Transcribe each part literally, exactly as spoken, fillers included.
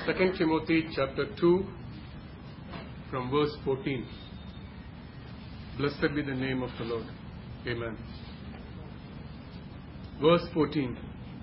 Second Timothy chapter two from verse fourteen. Blessed be the name of the Lord. Amen. Verse fourteen.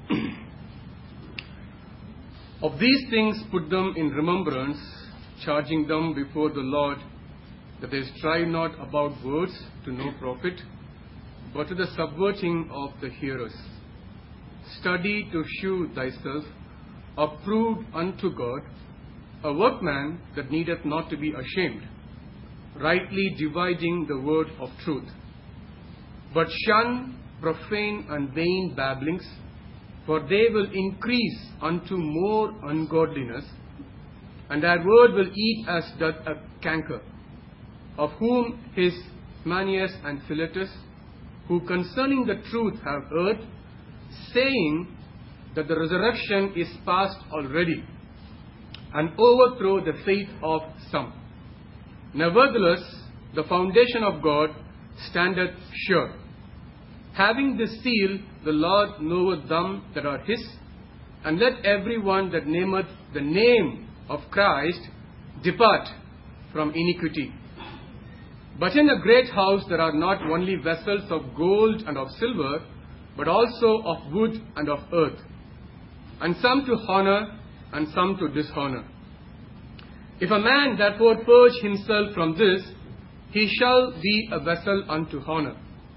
Of these things put them in remembrance, charging them before the Lord, that they strive not about words to no profit, but to the subverting of the hearers. Study to shew thyself approved unto God, a workman that needeth not to be ashamed, rightly dividing the word of truth. But shun profane and vain babblings, for they will increase unto more ungodliness, and their word will eat as doth a canker. Of whom his Manias and Philetus, who concerning the truth have erred, saying that the resurrection is past already, and overthrow the faith of some. Nevertheless, the foundation of God standeth sure. Having this seal, the Lord knoweth them that are his, and let every one that nameth the name of Christ depart from iniquity. But in a great house there are not only vessels of gold and of silver, but also of wood and of earth, and some to honor and some to dishonor. If a man therefore purge himself from this, he shall be a vessel unto honor,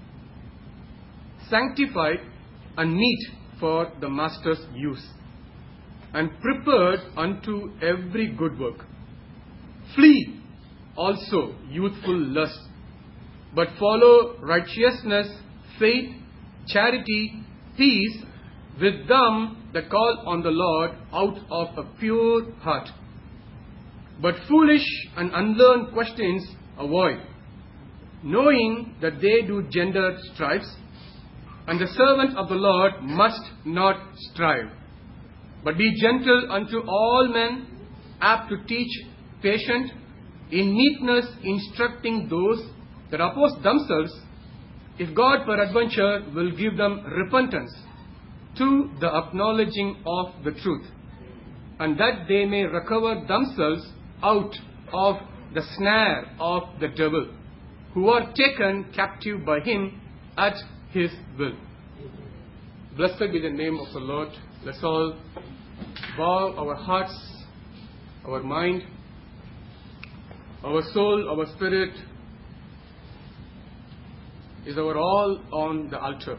sanctified and meet for the master's use, and prepared unto every good work. Flee also youthful lust, but follow righteousness, faith, charity, peace, with them that call on the Lord out of a pure heart. But foolish and unlearned questions avoid, knowing that they do gender strifes, and the servant of the Lord must not strive, but be gentle unto all men, apt to teach, patient, in meekness instructing those that oppose themselves, if God peradventure will give them repentance to the acknowledging of the truth, and that they may recover themselves out of the snare of the devil, who are taken captive by him at his will. Blessed be the name of the Lord. Let's all bow our hearts, our mind, our soul, our spirit is our all on the altar.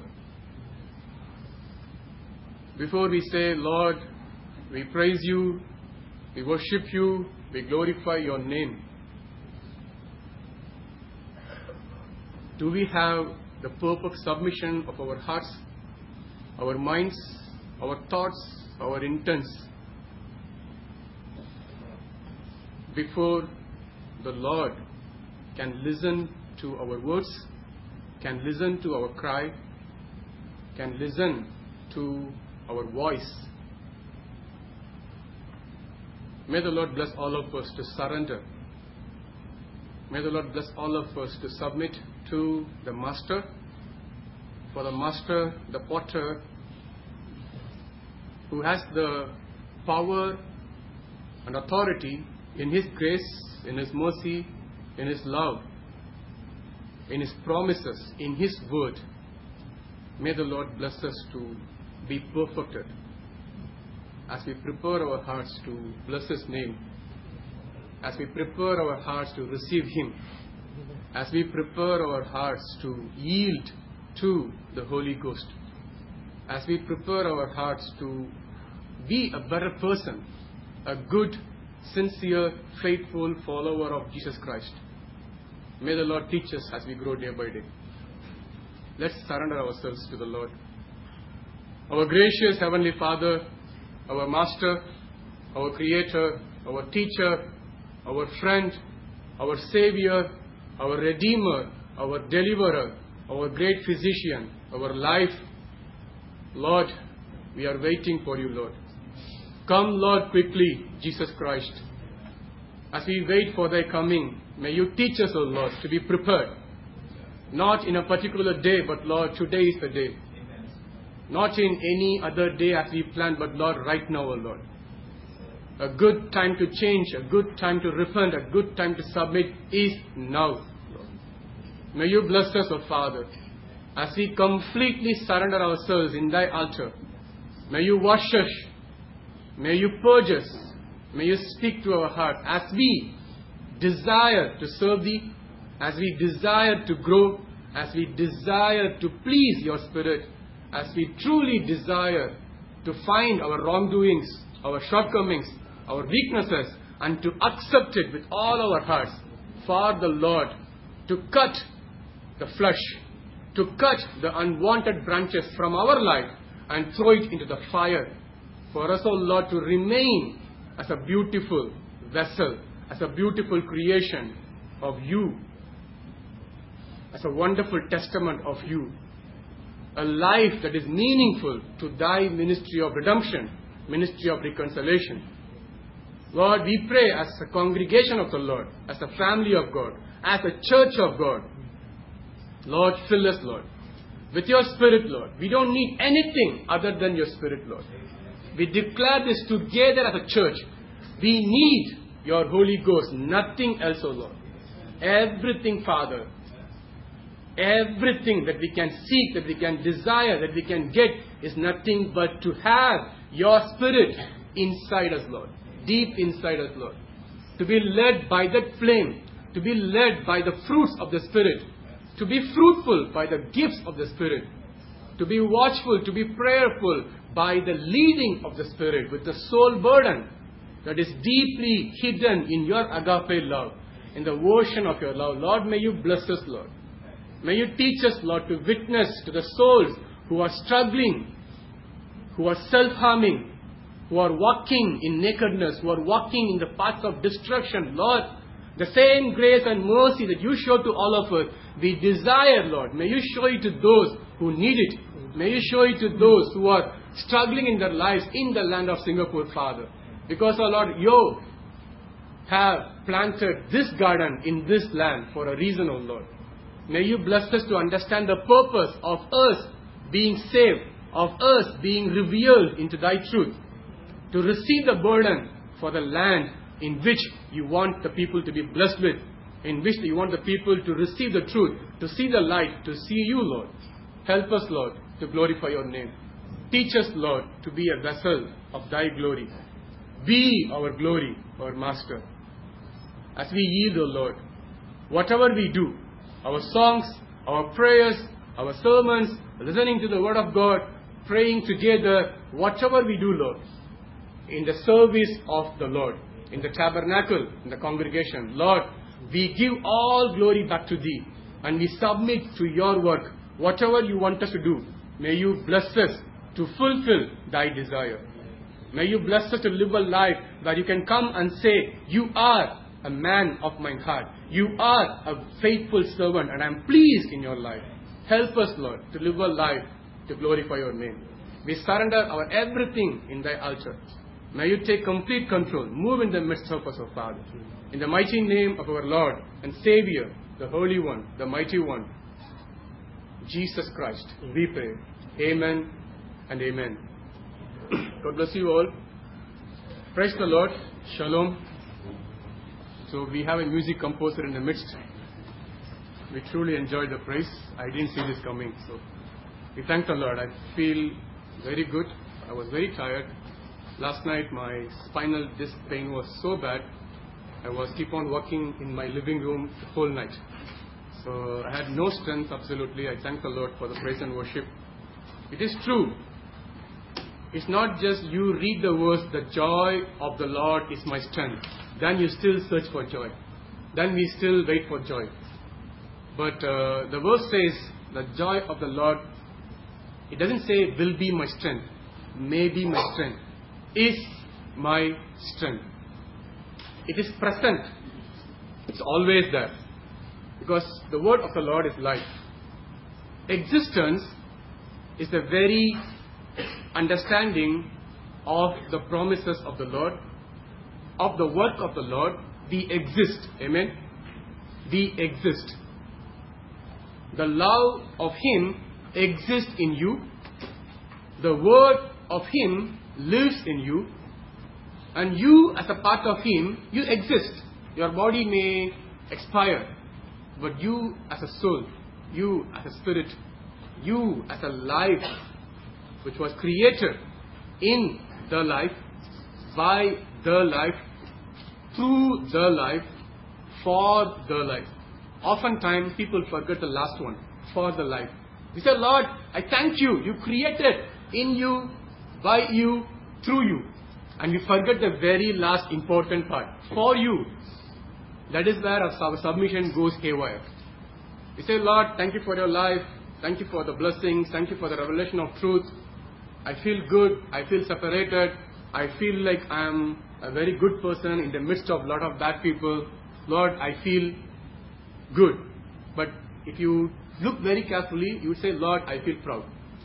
Before we say, Lord, we praise you, we worship you, we glorify your name, do we have the perfect submission of our hearts, our minds, our thoughts, our intents before the Lord can listen to our words, can listen to our cry, can listen to our voice? May the Lord bless all of us to surrender. May the Lord bless all of us to submit to the Master. For the Master, the Potter, who has the power and authority in His grace, in His mercy, in His love, in His promises, in His word. May the Lord bless us to be perfected as we prepare our hearts to bless His name, as we prepare our hearts to receive Him, as we prepare our hearts to yield to the Holy Ghost, as we prepare our hearts to be a better person, a good, sincere, faithful follower of Jesus Christ. May the Lord teach us as we grow day by day. Let's surrender ourselves to the Lord. Our gracious Heavenly Father, our Master, our Creator, our Teacher, our Friend, our Savior, our Redeemer, our Deliverer, our great Physician, our life, Lord, we are waiting for you, Lord. Come, Lord, quickly, Jesus Christ. As we wait for thy coming, may you teach us, O Lord, to be prepared. Not in a particular day, but Lord, today is the day. Not in any other day as we plan, but Lord, right now, O Lord. A good time to change, a good time to repent, a good time to submit is now. May you bless us, O Father, as we completely surrender ourselves in Thy altar. May you wash us. May you purge us. May you speak to our heart as we desire to serve Thee, as we desire to grow, as we desire to please Your Spirit, as we truly desire to find our wrongdoings, our shortcomings, our weaknesses, and to accept it with all our hearts for the Lord, to cut the flesh, to cut the unwanted branches from our life and throw it into the fire. For us, O Lord, to remain as a beautiful vessel, as a beautiful creation of You, as a wonderful testament of You, a life that is meaningful to Thy ministry of redemption, ministry of reconciliation. Lord, we pray as a congregation of the Lord, as a family of God, as a church of God. Lord, fill us, Lord, with Your Spirit, Lord. We don't need anything other than Your Spirit, Lord. We declare this together as a church. We need Your Holy Ghost, nothing else, O Lord. Everything, Father, everything that we can seek, that we can desire, that we can get is nothing but to have Your Spirit inside us, Lord. Deep inside us, Lord. To be led by that flame. To be led by the fruits of the Spirit. To be fruitful by the gifts of the Spirit. To be watchful, to be prayerful by the leading of the Spirit with the soul burden that is deeply hidden in Your agape love, in the ocean of Your love. Lord, may You bless us, Lord. May You teach us, Lord, to witness to the souls who are struggling, who are self-harming, who are walking in nakedness, who are walking in the paths of destruction. Lord, the same grace and mercy that You show to all of us, we desire, Lord. May You show it to those who need it. May You show it to those who are struggling in their lives in the land of Singapore, Father. Because, oh Lord, You have planted this garden in this land for a reason, oh Lord. May You bless us to understand the purpose of us being saved, of us being revealed into Thy truth, to receive the burden for the land in which You want the people to be blessed with, in which You want the people to receive the truth, to see the light, to see You, Lord. Help us, Lord, to glorify Your name. Teach us, Lord, to be a vessel of Thy glory. Be our glory, our Master. As we yield, O Lord, whatever we do, our songs, our prayers, our sermons, listening to the Word of God, praying together, whatever we do, Lord, in the service of the Lord, in the tabernacle, in the congregation, Lord, we give all glory back to Thee and we submit to Your work. Whatever You want us to do, may You bless us to fulfill Thy desire. May You bless us to live a life where You can come and say, You are a man of my heart. You are a faithful servant and I am pleased in Your life. Help us, Lord, to live a life to glorify Your name. We surrender our everything in Thy altar. May You take complete control. Move in the midst of us, O Father. In the mighty name of our Lord and Savior, the Holy One, the Mighty One, Jesus Christ, we pray. Amen and amen. God bless you all. Praise the Lord. Shalom. So we have a music composer in the midst. We truly enjoyed the praise. I didn't see this coming. So we thank the Lord. I feel very good. I was very tired. Last night my spinal disc pain was so bad. I was keep on walking in my living room the whole night. So I had no strength absolutely. I thank the Lord for the praise and worship. It is true. It's not just you read the verse, the joy of the Lord is my strength. Then you still search for joy. Then we still wait for joy. But uh, the verse says, the joy of the Lord, it doesn't say will be my strength, may be my strength, is my strength. It is present. It's always there. Because the word of the Lord is life. Existence is the very understanding of the promises of the Lord, of the work of the Lord. We exist. Amen. We exist. The love of Him exists in you. The word of Him lives in you. And you, as a part of Him, you exist. Your body may expire, but you as a soul, you as a spirit, you as a life which was created in the life, by the life, through the life, for the life. Oftentimes people forget the last one, for the life. We say, Lord, I thank you. You created in you, by you, through you. And we forget the very last important part, for you. That is where our submission goes haywire. We say, Lord, thank you for your life. Thank you for the blessings. Thank you for the revelation of truth. I feel good. I feel separated. I feel like I am a very good person in the midst of a lot of bad people. Lord, I feel good. But if you look very carefully, you would say, Lord, I feel proud.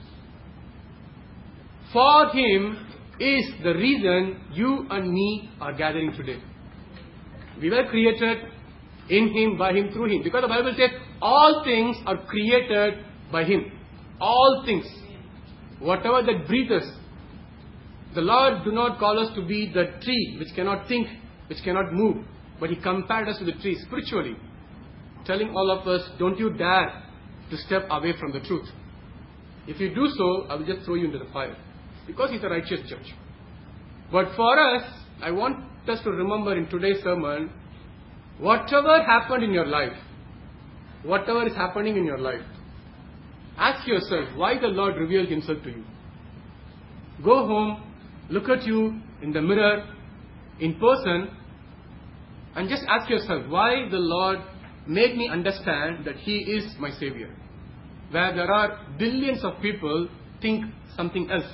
For Him is the reason you and me are gathering today. We were created in Him, by Him, through Him. Because the Bible says all things are created by Him. All things. Whatever that breathes. The Lord do not call us to be the tree which cannot think, which cannot move. But He compared us to the tree spiritually. Telling all of us, don't you dare to step away from the truth. If you do so, I will just throw you into the fire. Because He's a righteous judge. But for us, I want us to remember in today's sermon, whatever happened in your life, whatever is happening in your life, ask yourself why the Lord revealed Himself to you. Go home, look at you in the mirror, in person, and just ask yourself why the Lord made me understand that He is my Savior. Where there are billions of people think something else.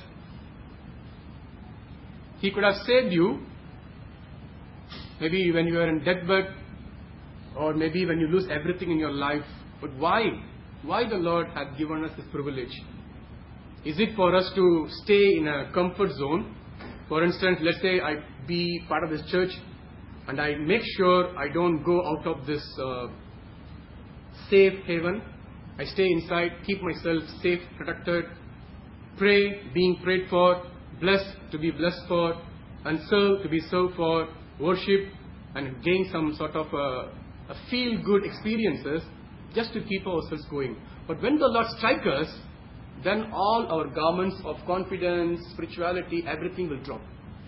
He could have saved you maybe when you are in deathbed, or maybe when you lose everything in your life. But why? Why the Lord had given us this privilege? Is it for us to stay in a comfort zone? For instance, let's say I be part of this church and I make sure I don't go out of this uh, safe haven. I stay inside, keep myself safe, protected, pray, being prayed for, blessed to be blessed for, and serve to be served for, worship and gain some sort of a, a feel-good experiences just to keep ourselves going. But when the Lord strikes us, then all our garments of confidence, spirituality, everything will drop.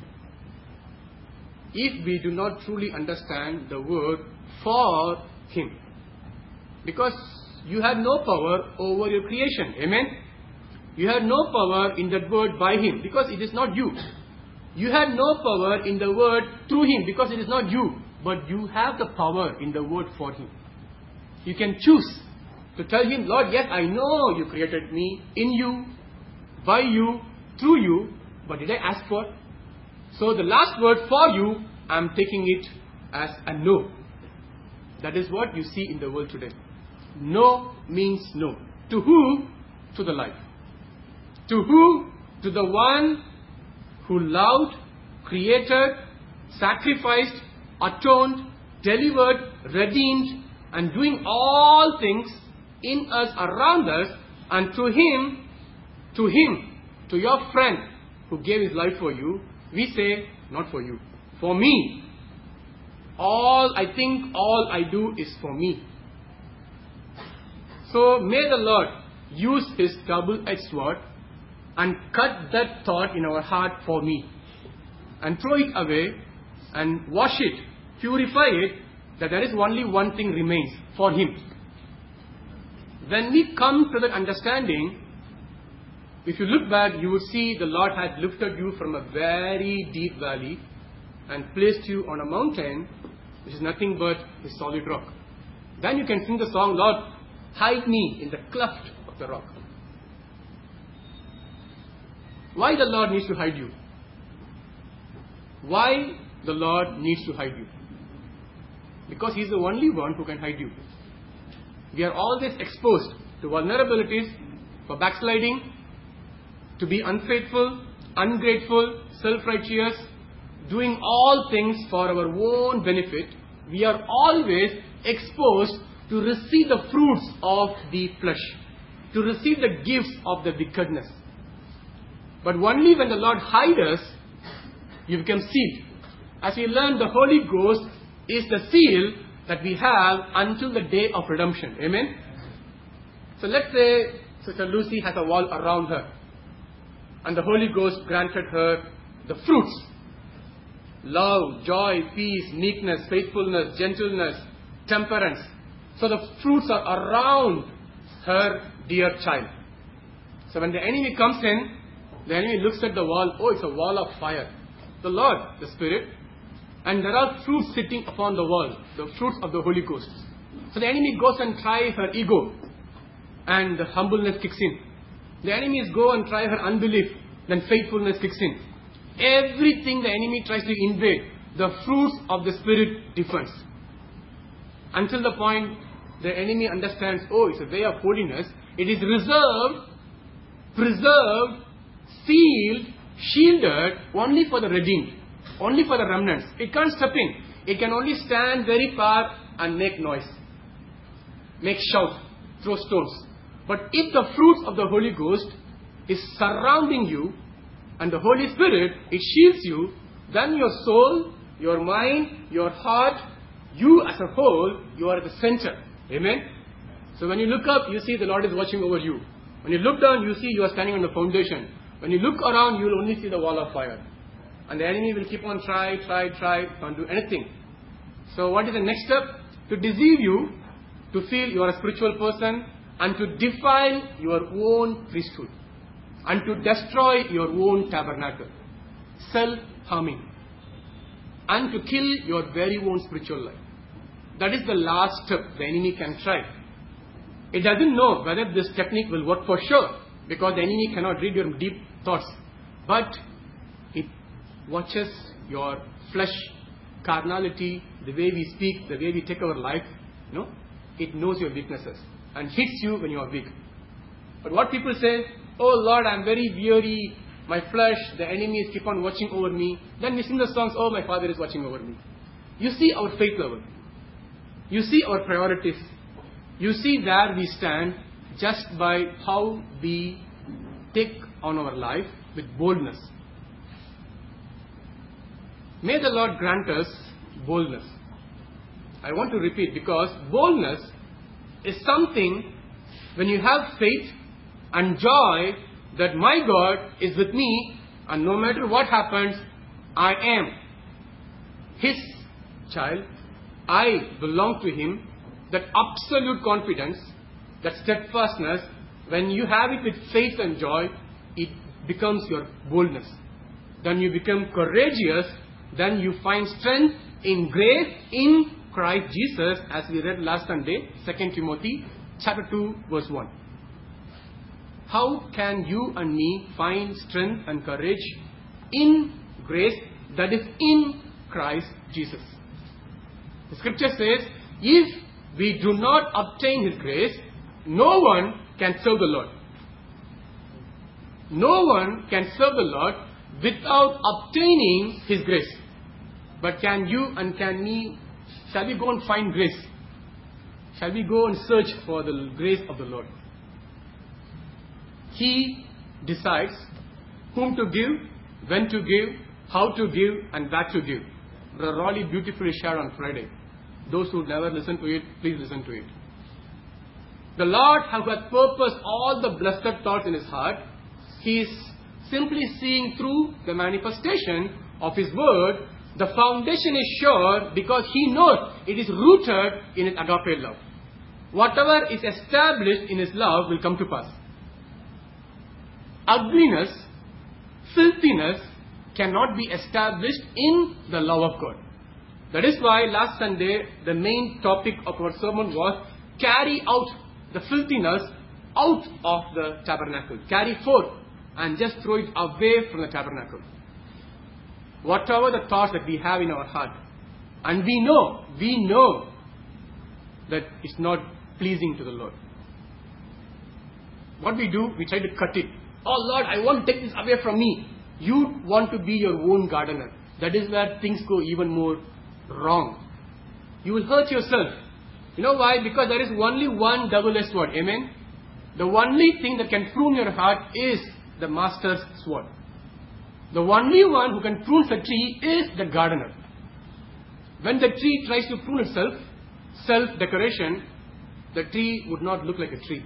If we do not truly understand the word for Him. Because you have no power over your creation. Amen? You have no power in that word by Him because it is not you. You have no power in the word through Him because it is not you. But you have the power in the word for Him. You can choose to tell Him, Lord, yes, I know you created me in you, by you, through you, but did I ask for? So the last word for you, I am taking it as a no. That is what you see in the world today. No means no. To who? To the life. To who? To the one who loved, created, sacrificed, atoned, delivered, redeemed, and doing all things in us, around us, and to Him, to Him, to your friend who gave His life for you, we say, not for you, for me. All I think, all I do is for me. So may the Lord use His double-edged sword and cut that thought in our heart for me, and throw it away, and wash it, purify it, that there is only one thing remains, for Him. When we come to that understanding, if you look back, you will see the Lord had lifted you from a very deep valley and placed you on a mountain, which is nothing but a solid rock. Then you can sing the song, Lord, hide me in the cleft of the rock. Why the Lord needs to hide you? Why the Lord needs to hide you? Because He is the only one who can hide you. We are always exposed to vulnerabilities, for backsliding, to be unfaithful, ungrateful, self-righteous, doing all things for our own benefit. We are always exposed to receive the fruits of the flesh, to receive the gifts of the wickedness. But only when the Lord hides us, you become sealed. As we learned, the Holy Ghost is the seal that we have until the day of redemption. Amen? So let's say Sister Lucy has a wall around her, and the Holy Ghost granted her the fruits: love, joy, peace, meekness, faithfulness, gentleness, temperance. So the fruits are around her dear child. So when the enemy comes in, the enemy looks at the wall. Oh, it's a wall of fire. The Lord, the Spirit. And there are fruits sitting upon the wall, the fruits of the Holy Ghost. So the enemy goes and tries her ego, and the humbleness kicks in. The enemies go and try her unbelief, then faithfulness kicks in. Everything the enemy tries to invade, the fruits of the Spirit defends. Until the point the enemy understands, oh, it's a way of holiness. It is reserved, preserved, sealed, shielded only for the redeemed, only for the remnants. It can't step in. It can only stand very far and make noise, make shout, throw stones. But if the fruits of the Holy Ghost is surrounding you, and the Holy Spirit, it shields you, then your soul, your mind, your heart, you as a whole, you are at the center. Amen? So when you look up, you see the Lord is watching over you. When you look down, you see you are standing on the foundation. When you look around, you will only see the wall of fire. And the enemy will keep on try, try, try, can't do anything. So what is the next step? To deceive you, to feel you are a spiritual person, and to defile your own priesthood, and to destroy your own tabernacle. Self-harming. And to kill your very own spiritual life. That is the last step the enemy can try. It doesn't know whether this technique will work for sure, because the enemy cannot read your deep thoughts. But it watches your flesh, carnality, the way we speak, the way we take our life. You know, it knows your weaknesses and hits you when you are weak. But what people say, oh Lord, I am very weary, my flesh, the enemies keep on watching over me. Then we sing the songs, oh my Father is watching over me. You see our faith level. You see our priorities. You see where we stand just by how we take on our life with boldness. May the Lord grant us boldness. I want to repeat, because boldness is something when you have faith and joy that my God is with me, and no matter what happens, I am His child. I belong to Him. That absolute confidence, that steadfastness, when you have it with faith and joy, it becomes your boldness. Then you become courageous. Then you find strength in grace in Christ Jesus, as we read last Sunday, Second Timothy chapter two, verse one. How can you and me find strength and courage in grace that is in Christ Jesus? The scripture says, if we do not obtain His grace, no one can serve the Lord. No one can serve the Lord without obtaining His grace. But can you and can me, shall we go and find grace? Shall we go and search for the grace of the Lord? He decides whom to give, when to give, how to give, and where to give. Brother Raleigh beautifully shared on Friday. Those who never listen to it, please listen to it. The Lord has purposed all the blessed thoughts in His heart. He is simply seeing through the manifestation of His word. The foundation is sure because He knows it is rooted in His agape love. Whatever is established in His love will come to pass. Ugliness, filthiness cannot be established in the love of God. That is why last Sunday the main topic of our sermon was carry out the filthiness out of the tabernacle. Carry forth and just throw it away from the tabernacle. Whatever the thoughts that we have in our heart, and we know, we know that it's not pleasing to the Lord. What we do, we try to cut it. Oh Lord, I want to take this away from me. You want to be your own gardener. That is where things go even more wrong. You will hurt yourself. You know why? Because there is only one double-edged sword. Amen? The only thing that can prune your heart is the master's sword. The only one who can prune the tree is the gardener. When the tree tries to prune itself, self-decoration, the tree would not look like a tree.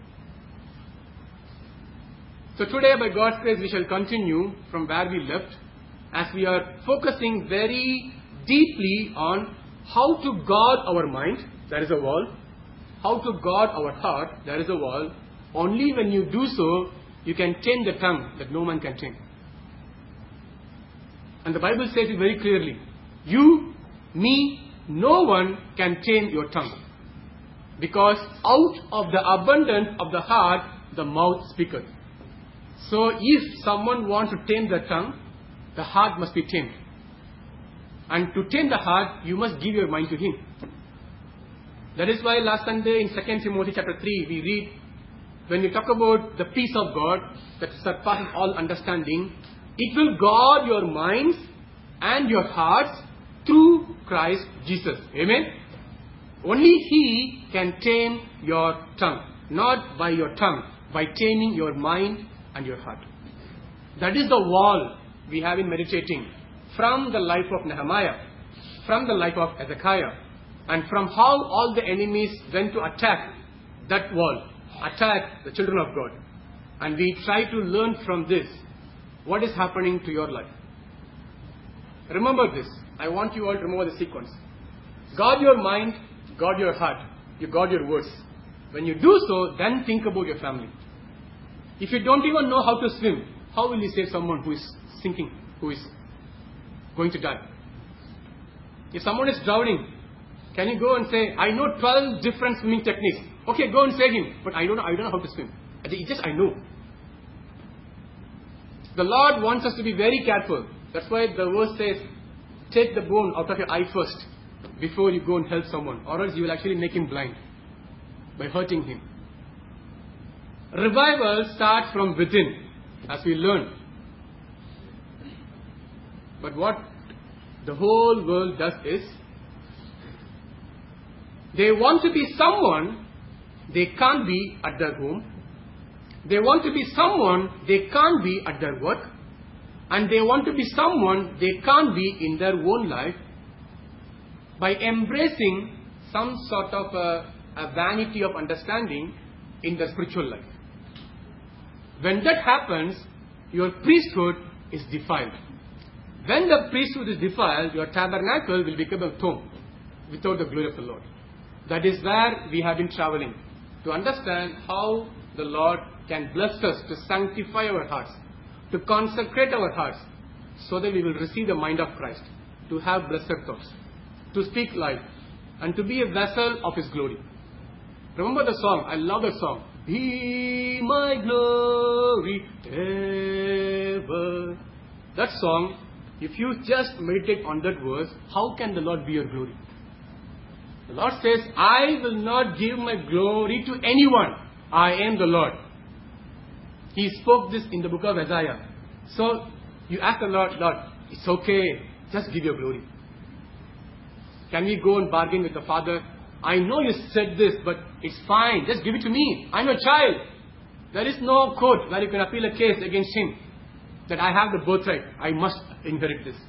So today, by God's grace, we shall continue from where we left, as we are focusing very deeply on how to guard our mind, there is a wall. How to guard our heart, there is a wall. Only when you do so, you can tame the tongue that no man can tame. And the Bible says it very clearly. You, me, no one can tame your tongue. Because out of the abundance of the heart, the mouth speaketh. So if someone wants to tame the tongue, the heart must be tamed. And to tame the heart, you must give your mind to Him. That is why last Sunday in Second Timothy chapter three, we read, when we talk about the peace of God that surpasses all understanding, it will guard your minds and your hearts through Christ Jesus. Amen? Only He can tame your tongue. Not by your tongue, by taming your mind and your heart. That is the wall we have been meditating from the life of Nehemiah, from the life of Hezekiah, and from how all the enemies went to attack that wall, attack the children of God. And we try to learn from this what is happening to your life. Remember this. I want you all to remember the sequence. Guard your mind, guard your heart, you guard your words. When you do so, then think about your family. If you don't even know how to swim, how will you save someone who is sinking, who is going to die? If someone is drowning, can you go and say, I know twelve different swimming techniques. Okay, go and save him. But I don't know, I don't know how to swim. It's just I know. The Lord wants us to be very careful. That's why the verse says, take the bone out of your eye first before you go and help someone. Or else you will actually make him blind by hurting him. Revival starts from within, as we learn. But what the whole world does is, they want to be someone they can't be at their home. They want to be someone they can't be at their work. And they want to be someone they can't be in their own life, by embracing some sort of a, a vanity of understanding in the spiritual life. When that happens, your priesthood is defiled. When the priesthood is defiled, your tabernacle will become a tomb without the glory of the Lord. That is where we have been traveling, to understand how the Lord can bless us to sanctify our hearts, to consecrate our hearts, so that we will receive the mind of Christ, to have blessed thoughts, to speak life, and to be a vessel of His glory. Remember the song, I love the song, Be my glory ever. That song, if you just meditate on that verse, how can the Lord be your glory? The Lord says, I will not give my glory to anyone. I am the Lord. He spoke this in the book of Isaiah. So, you ask the Lord, Lord, it's okay, just give your glory. Can we go and bargain with the Father? I know you said this, but it's fine, just give it to me. I'm a child. There is no court where you can appeal a case against Him, that I have the birthright, I must inherit this.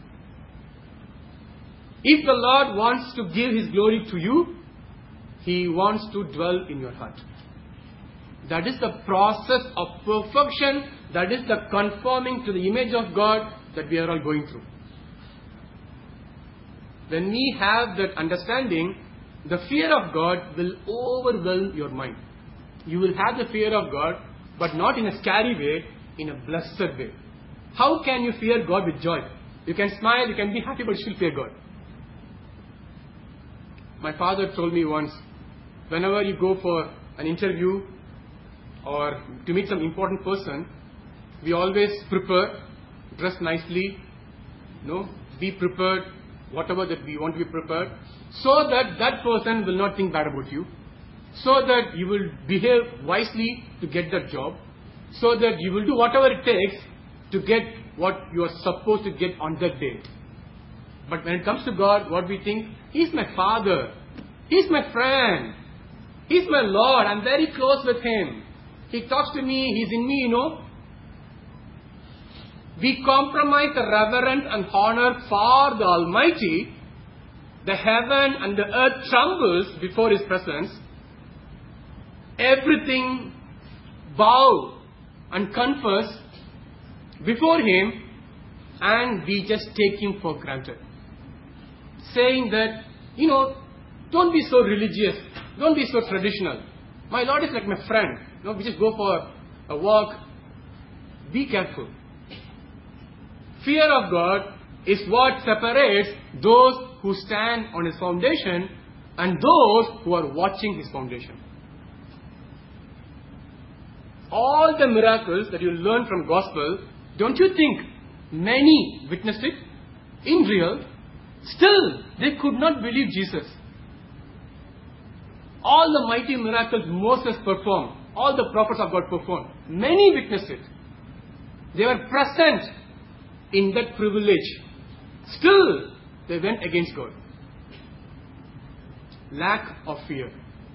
If the Lord wants to give His glory to you, He wants to dwell in your heart. That is the process of perfection. That is the conforming to the image of God that we are all going through. When we have that understanding, the fear of God will overwhelm your mind. You will have the fear of God, but not in a scary way, in a blessed way. How can you fear God with joy? You can smile, you can be happy, but you still fear God. My father told me once, whenever you go for an interview or to meet some important person, we always prepare, dress nicely, you know, be prepared, whatever that we want to be prepared, so that that person will not think bad about you, so that you will behave wisely to get that job, so that you will do whatever it takes to get what you are supposed to get on that day. But when it comes to God, what we think, He's my Father, He's my friend, He's my Lord, I'm very close with Him, He talks to me, He's in me, you know. We compromise the reverence and honor for the Almighty the heaven and the earth trembles before His presence. Everything bow and confess before Him, and we just take Him for granted. Saying that, you know, don't be so religious, don't be so traditional. My Lord is like my friend. You know, we just go for a walk. Be careful. Fear of God is what separates those who stand on His foundation and those who are watching His foundation. All the miracles that you learn from Gospel, don't you think many witnessed it in real? Still, they could not believe Jesus. All the mighty miracles Moses performed, all the prophets of God performed, many witnessed it. They were present in that privilege. Still, they went against God. Lack of fear.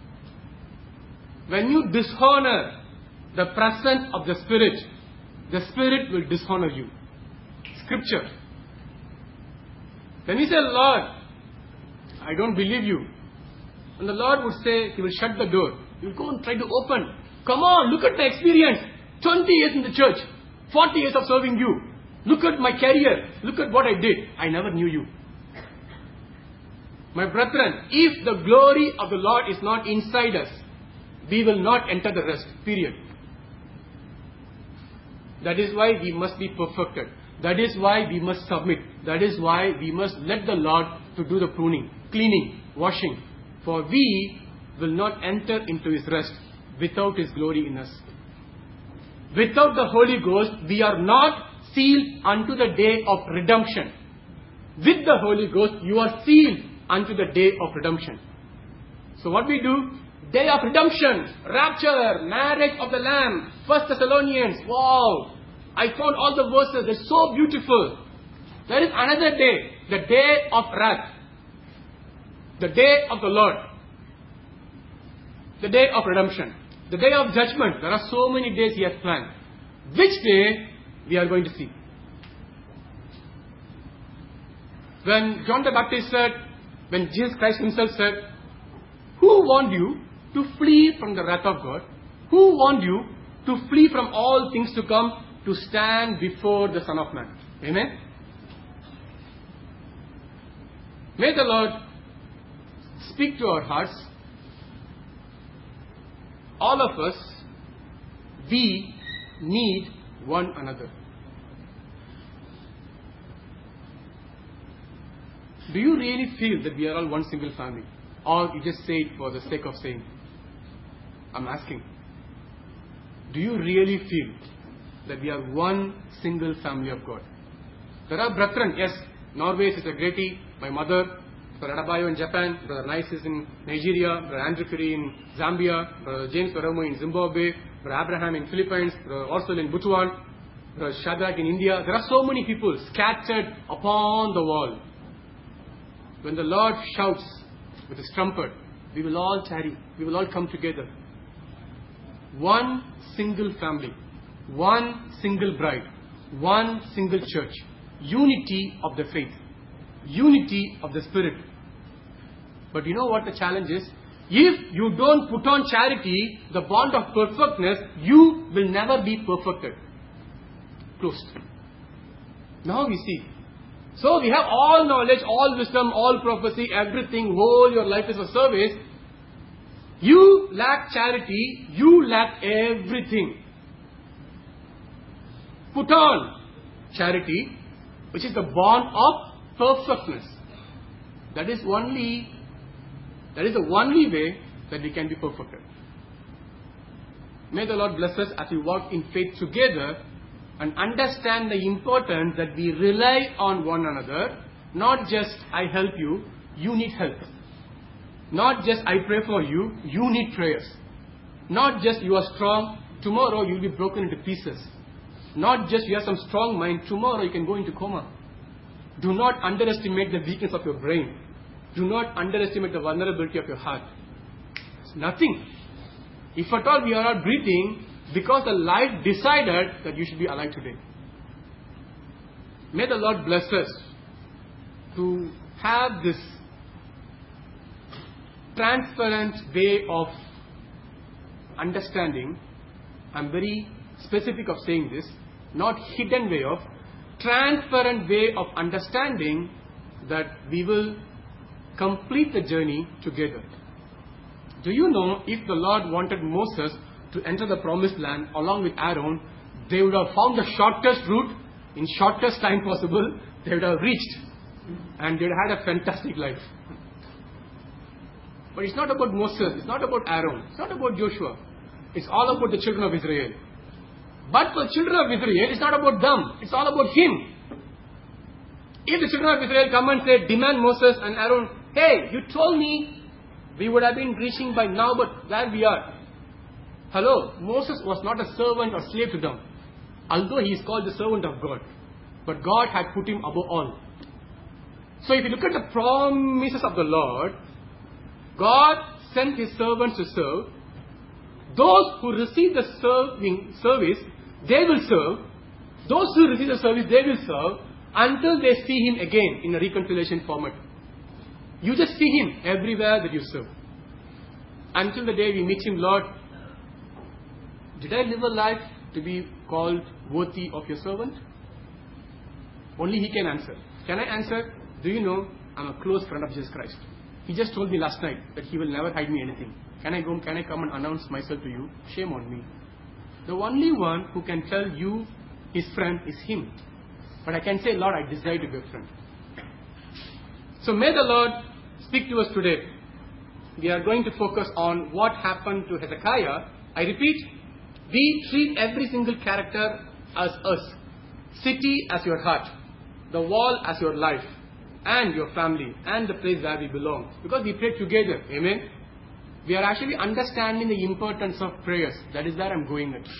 When you dishonor the presence of the Spirit, the Spirit will dishonor you. Scripture. When we say, Lord, I don't believe you, and the Lord would say, He will shut the door. You will go and try to open. Come on, look at my experience. twenty years in the church. forty years of serving you. Look at my career. Look at what I did. I never knew you. My brethren, if the glory of the Lord is not inside us, we will not enter the rest. Period. That is why we must be perfected. That is why we must submit. That is why we must let the Lord to do the pruning, cleaning, washing. For we will not enter into His rest without His glory in us. Without the Holy Ghost, we are not sealed unto the day of redemption. With the Holy Ghost, you are sealed unto the day of redemption. So what we do? Day of redemption, rapture, marriage of the Lamb, First Thessalonians. Wow! I found all the verses. They're so beautiful. There is another day, the day of wrath. The day of the Lord. The day of redemption. The day of judgment. There are so many days He has planned. Which day we are going to see? When John the Baptist said, when Jesus Christ Himself said, who warned you to flee from the wrath of God? Who warned you to flee from all things to come, to stand before the Son of Man? Amen? May the Lord speak to our hearts. All of us, we need one another. Do you really feel that we are all one single family? Or you just say it for the sake of saying? I'm asking. Do you really feel that we are one single family of God? There are brethren, yes, Norway is a greatie, my mother, Brother Adabayo in Japan, Brother Nice is in Nigeria, Brother Andrew Curry in Zambia, Brother James Paramo in Zimbabwe, Brother Abraham in Philippines, Brother Orson in Butuan, Brother Shadrach in India. There are so many people scattered upon the wall. When the Lord shouts with His trumpet, we will all tarry, we will all come together. One single family, one single bride, one single church, unity of the faith, unity of the Spirit. But you know what the challenge is? If you don't put on charity, the bond of perfectness, you will never be perfected. Closed. Now we see. So we have all knowledge, all wisdom, all prophecy, everything, whole your life is a service. You lack charity, you lack everything. Put on charity, which is the bond of perfectness. That is only, that is the only way that we can be perfected. May the Lord bless us as we walk in faith together and understand the importance that we rely on one another. Not just I help you, you need help. Not just I pray for you, you need prayers. Not just you are strong, tomorrow you will be broken into pieces. Not just you have some strong mind, tomorrow you can go into coma. Do not underestimate the weakness of your brain. Do not underestimate the vulnerability of your heart. It's nothing. If at all we are not breathing, because the life decided that you should be alive today. May the Lord bless us to have this transparent way of understanding. I'm very specific of saying this, not hidden way of, transparent way of understanding that we will complete the journey together. Do you know, if the Lord wanted Moses to enter the promised land along with Aaron, they would have found the shortest route in shortest time possible. They would have reached and they would have had a fantastic life. But it's not about Moses, it's not about Aaron, it's not about Joshua. It's all about the children of Israel. But for the children of Israel, it's not about them, it's all about Him. If the children of Israel come and say, demand Moses and Aaron, hey, you told me we would have been reaching by now, but where we are. Hello, Moses was not a servant or slave to them, although he is called the servant of God. But God had put him above all. So if you look at the promises of the Lord, God sent His servants to serve. Those who receive the serving service, they will serve. Those who receive the service, they will serve until they see Him again in a reconciliation format. You just see Him everywhere that you serve. Until the day we meet Him, Lord, did I live a life to be called worthy of your servant? Only He can answer. Can I answer? Do you know, I'm a close friend of Jesus Christ. He just told me last night that He will never hide me anything. Can I go, can I come and announce myself to you? Shame on me. The only one who can tell you His friend is Him. But I can say, Lord, I desire to be a friend. So may the Lord speak to us today. We are going to focus on what happened to Hezekiah. I repeat, we treat every single character as us. City as your heart. The wall as your life. And your family. And the place where we belong. Because we pray together. Amen. We are actually understanding the importance of prayers. That is where I'm going at.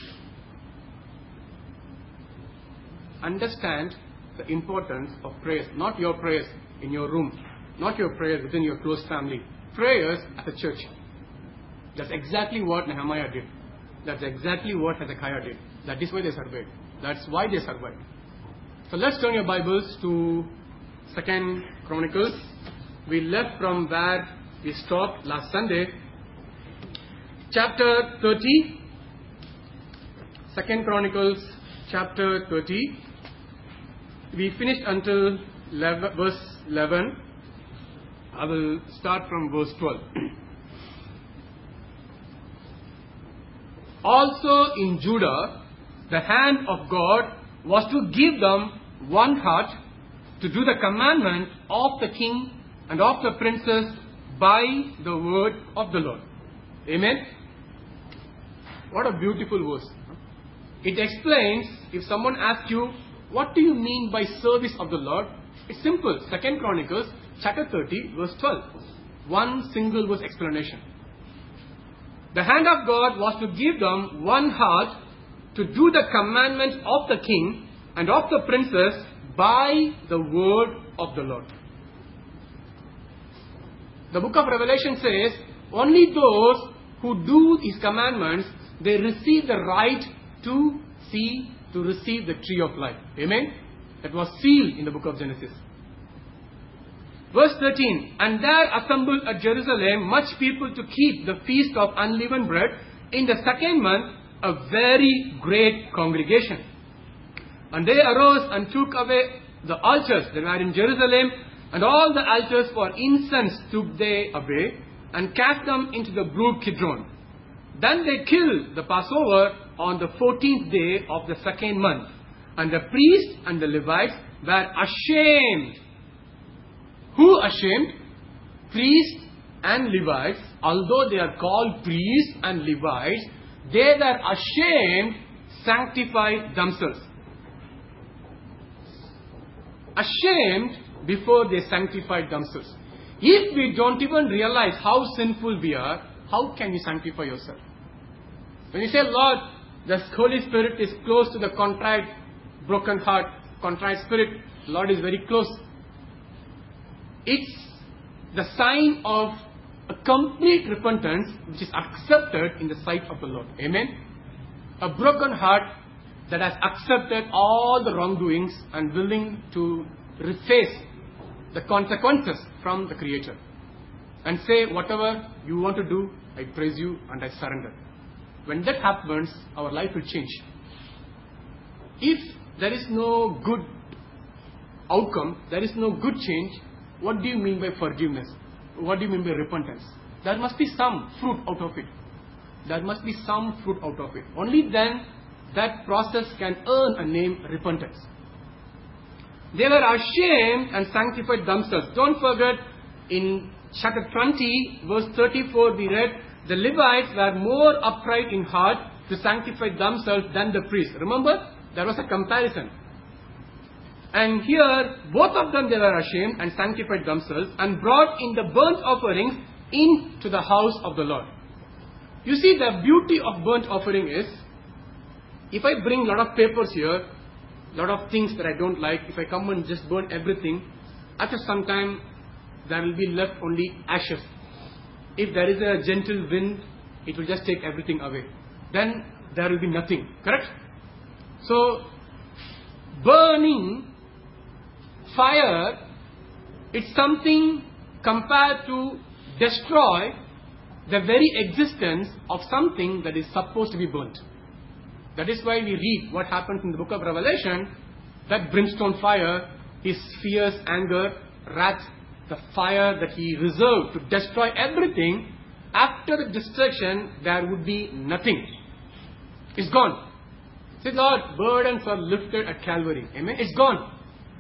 Understand the importance of prayers. Not your prayers in your room. Not your prayers within your close family. Prayers as a church. That's exactly what Nehemiah did. That's exactly what Hezekiah did. That is why they survived. That's why they survived. So let's turn your Bibles to Second Chronicles. We left from where we stopped last Sunday. Chapter thirty. Second Chronicles chapter thirty. We finished until eleven, verse eleven. I will start from verse twelve. Also in Judah, the hand of God was to give them one heart to do the commandment of the king and of the princes by the word of the Lord. Amen. What a beautiful verse. It explains, if someone asks you, what do you mean by service of the Lord? It's simple. Second Chronicles chapter thirty verse twelve. One single verse explanation. The hand of God was to give them one heart to do the commandments of the king and of the princes by the word of the Lord. The book of Revelation says, only those who do His commandments, they receive the right to see, to receive the tree of life. Amen? That was sealed in the book of Genesis. Verse thirteen, and there assembled at Jerusalem much people to keep the feast of unleavened bread in the second month, a very great congregation. And they arose and took away the altars that were in Jerusalem, and all the altars for incense took they away, and cast them into the brook Kidron. Then they killed the Passover on the fourteenth day of the second month. And the priests and the Levites were ashamed. Who ashamed? Priests and Levites, although they are called priests and Levites, they were ashamed, sanctified themselves. Ashamed before they sanctified themselves. If we don't even realize how sinful we are, how can you sanctify yourself? When you say, Lord, the Holy Spirit is close to the contrite, broken heart, contrite spirit, Lord is very close. It's the sign of a complete repentance which is accepted in the sight of the Lord. Amen? A broken heart that has accepted all the wrongdoings and willing to face the consequences from the Creator. and say, whatever you want to do, I praise you and I surrender. When that happens, our life will change. If there is no good outcome, there is no good change, what do you mean by forgiveness? What do you mean by repentance? There must be some fruit out of it. There must be some fruit out of it. Only then that process can earn a name, repentance. They were ashamed and sanctified themselves. Don't forget, in chapter twenty, verse thirty-four, we read, the Levites were more upright in heart to sanctify themselves than the priests. Remember, there was a comparison. And here, both of them, they were ashamed and sanctified themselves and brought in the burnt offerings into the house of the Lord. You see, the beauty of burnt offering is, if I bring a lot of papers here, a lot of things that I don't like, if I come and just burn everything, after some time, there will be left only ashes. If there is a gentle wind, it will just take everything away. Then there will be nothing. Correct? So, burning fire, it's something compared to destroy the very existence of something that is supposed to be burnt. That is why we read what happens in the book of Revelation, that brimstone fire, his fierce anger, wrath, the fire that he reserved to destroy everything. After the destruction, there would be nothing. It's gone. Say, Lord, burdens are lifted at Calvary. Amen. It's gone.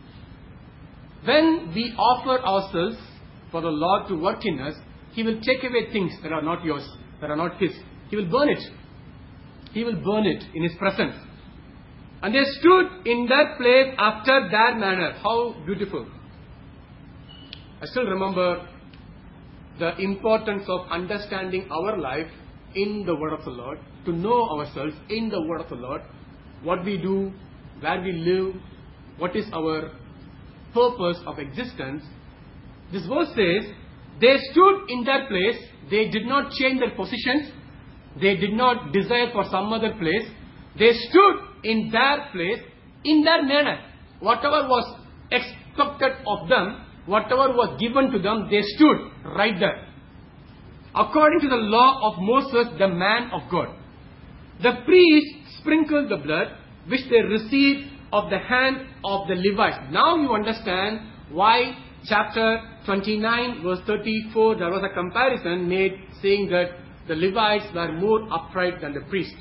When we offer ourselves for the Lord to work in us, He will take away things that are not yours, that are not His. He will burn it. He will burn it in His presence. And they stood in that place after that manner. How beautiful. I still remember the importance of understanding our life in the Word of the Lord, to know ourselves in the Word of the Lord, what we do, where we live, what is our purpose of existence. This verse says, they stood in that place, they did not change their positions, they did not desire for some other place, they stood in their place, in their manner. Whatever was expected of them, whatever was given to them, they stood right there. According to the law of Moses, the man of God. The priest sprinkled the blood which they received of the hand of the Levites. Now you understand why chapter twenty-nine verse thirty-four, there was a comparison made saying that the Levites were more upright than the priest.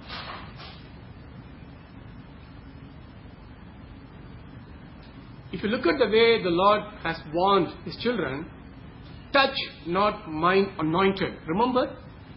If you look at the way the Lord has warned His children, touch not mine anointed. Remember?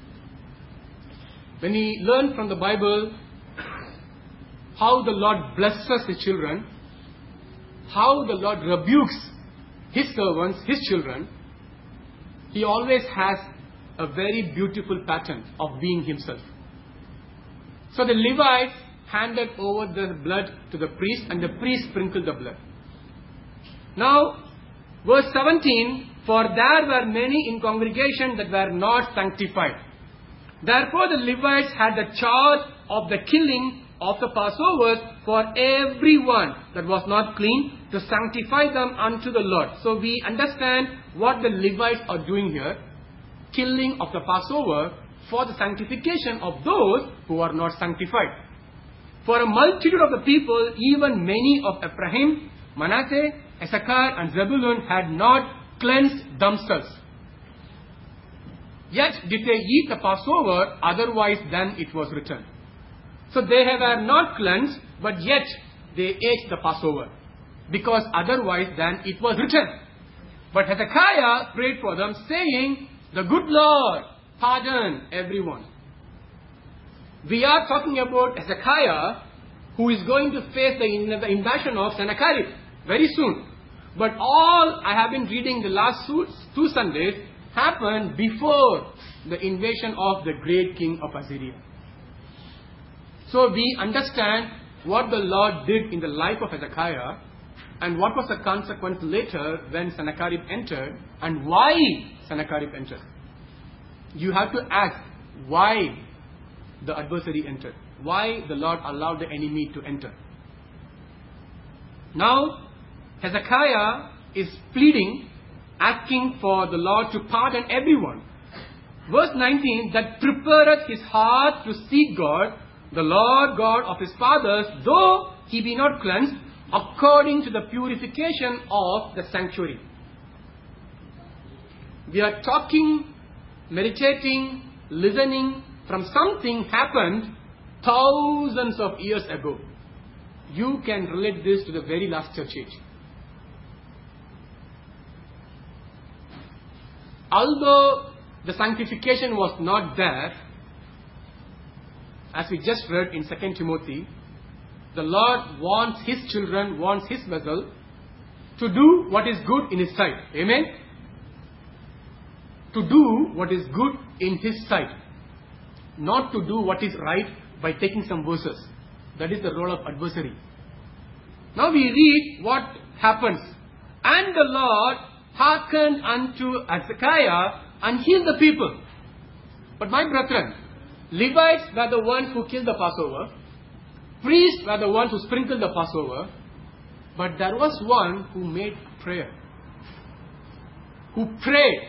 When we learn from the Bible how the Lord blesses His children, how the Lord rebukes His servants, His children, He always has a very beautiful pattern of being Himself. So the Levites handed over the blood to the priest, and the priest sprinkled the blood. Now, verse seventeen, for there were many in congregation that were not sanctified. Therefore the Levites had the charge of the killing of the Passover for everyone that was not clean, to sanctify them unto the Lord. So we understand what the Levites are doing here. Killing of the Passover for the sanctification of those who are not sanctified. For a multitude of the people, even many of Ephraim, Manasseh, Issachar and Zebulun had not cleansed themselves. Yet did they eat the Passover, otherwise than it was written. So they were not cleansed, but yet they ate the Passover, because otherwise than it was written. But Hezekiah prayed for them, saying, the good Lord pardon everyone. We are talking about Hezekiah, who is going to face the invasion of Sennacherib very soon. But all I have been reading the last two, two Sundays happened before the invasion of the great king of Assyria. So we understand what the Lord did in the life of Hezekiah, and what was the consequence later when Sennacherib entered, and why Sennacherib entered. You have to ask why the adversary entered. Why the Lord allowed the enemy to enter. Now, Hezekiah is pleading asking for the Lord to pardon everyone. Verse nineteen, that prepareth his heart to seek God, the Lord God of his fathers, though he be not cleansed, according to the purification of the sanctuary. We are talking, meditating, listening from something happened thousands of years ago. You can relate this to the very last church age. Although the sanctification was not there, as we just read in Second Timothy, the Lord wants his children, wants his vessel to do what is good in his sight. Amen? To do what is good in his sight. Not to do what is right by taking some verses. That is the role of adversary. Now we read what happens. And the Lord hearkened unto Hezekiah and healed the people. But my brethren, Levites were the ones who killed the Passover. Priests were the ones who sprinkled the Passover. But there was one who made prayer. Who prayed.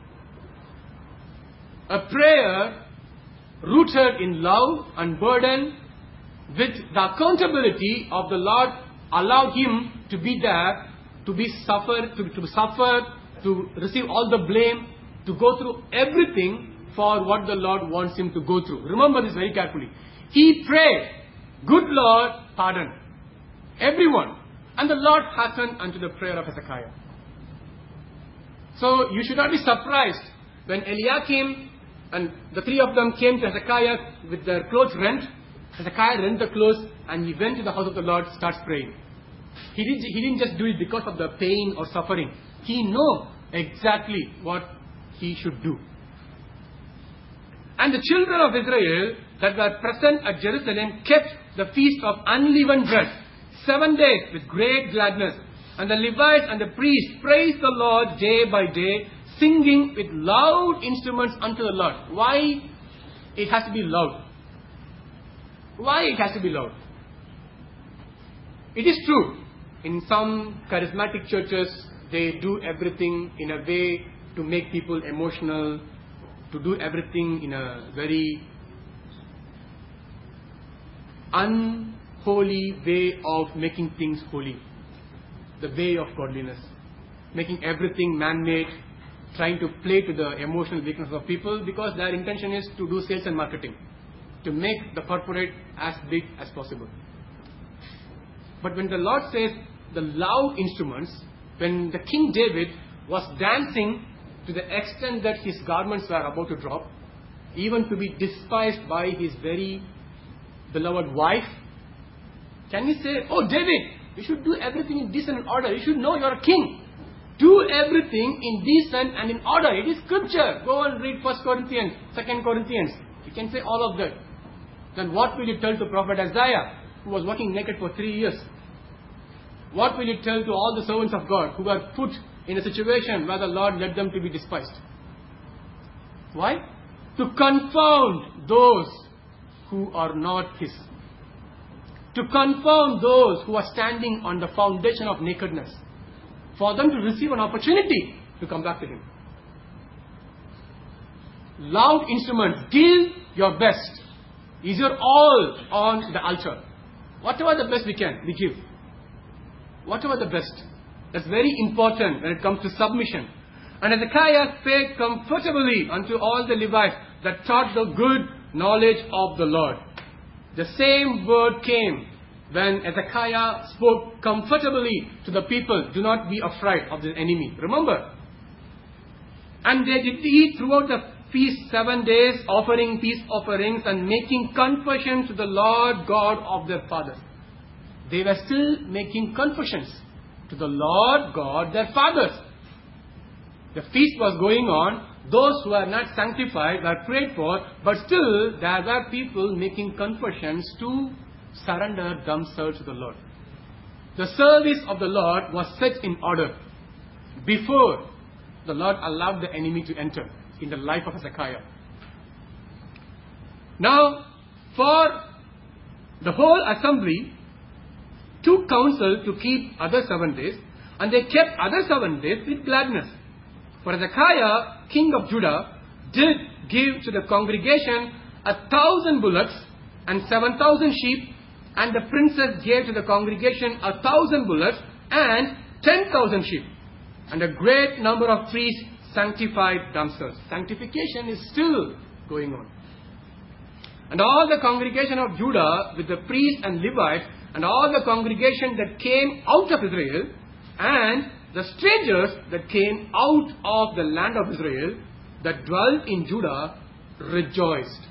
A prayer rooted in love and burden, with the accountability of the Lord allowed him to be there, to be suffered, to, to suffer, to receive all the blame, to go through everything for what the Lord wants him to go through. Remember this very carefully. He prayed, good Lord, pardon everyone. And the Lord hearkened unto the prayer of Hezekiah. So you should not be surprised when Eliakim and the three of them came to Hezekiah with their clothes rent. Hezekiah rent the clothes and he went to the house of the Lord, starts praying. He didn't, he didn't just do it because of the pain or suffering. He knew exactly what he should do. And the children of Israel that were present at Jerusalem kept the feast of unleavened bread seven days with great gladness. And the Levites and the priests praised the Lord day by day, singing with loud instruments unto the Lord. Why it has to be loud? Why it has to be loud? It is true, in some charismatic churches, they do everything in a way to make people emotional, to do everything in a very unholy way of making things holy. The way of godliness. Making everything man-made, trying to play to the emotional weakness of people because their intention is to do sales and marketing, to make the corporate as big as possible. But when the Lord says the loud instruments, when the King David was dancing to the extent that his garments were about to drop, even to be despised by his very beloved wife, can we say, oh David, you should do everything in decent order. You should know you are a king. Do everything in decent and in order. It is scripture. Go and read First Corinthians, Second Corinthians. You can say all of that. Then what will you tell to Prophet Isaiah, who was walking naked for three years? What will you tell to all the servants of God who were put in a situation where the Lord led them to be despised? Why? To confound those who are not His. To confound those who are standing on the foundation of nakedness. For them to receive an opportunity to come back to Him. Loud instruments, give your best. Is your all on the altar? Whatever the best we can, we give. Whatever the best. That's very important when it comes to submission. And Hezekiah spake comfortably unto all the Levites that taught the good knowledge of the Lord. The same word came when Hezekiah spoke comfortably to the people. Do not be afraid of the enemy. Remember. And they did eat throughout the feast seven days, offering peace offerings and making confession to the Lord God of their fathers. They were still making confessions to the Lord God, their fathers. The feast was going on. Those who were not sanctified were prayed for, but still there were people making confessions to surrender themselves to the Lord. The service of the Lord was set in order before the Lord allowed the enemy to enter in the life of Hezekiah. Now, for the whole assembly took counsel to keep other seven days, and they kept other seven days with gladness. For Hezekiah, king of Judah, did give to the congregation a thousand bullocks and seven thousand sheep, and the princes gave to the congregation a thousand bullocks and ten thousand sheep. And a great number of priests sanctified themselves. Sanctification is still going on. And all the congregation of Judah with the priests and Levites and all the congregation that came out of Israel and the strangers that came out of the land of Israel that dwelt in Judah rejoiced.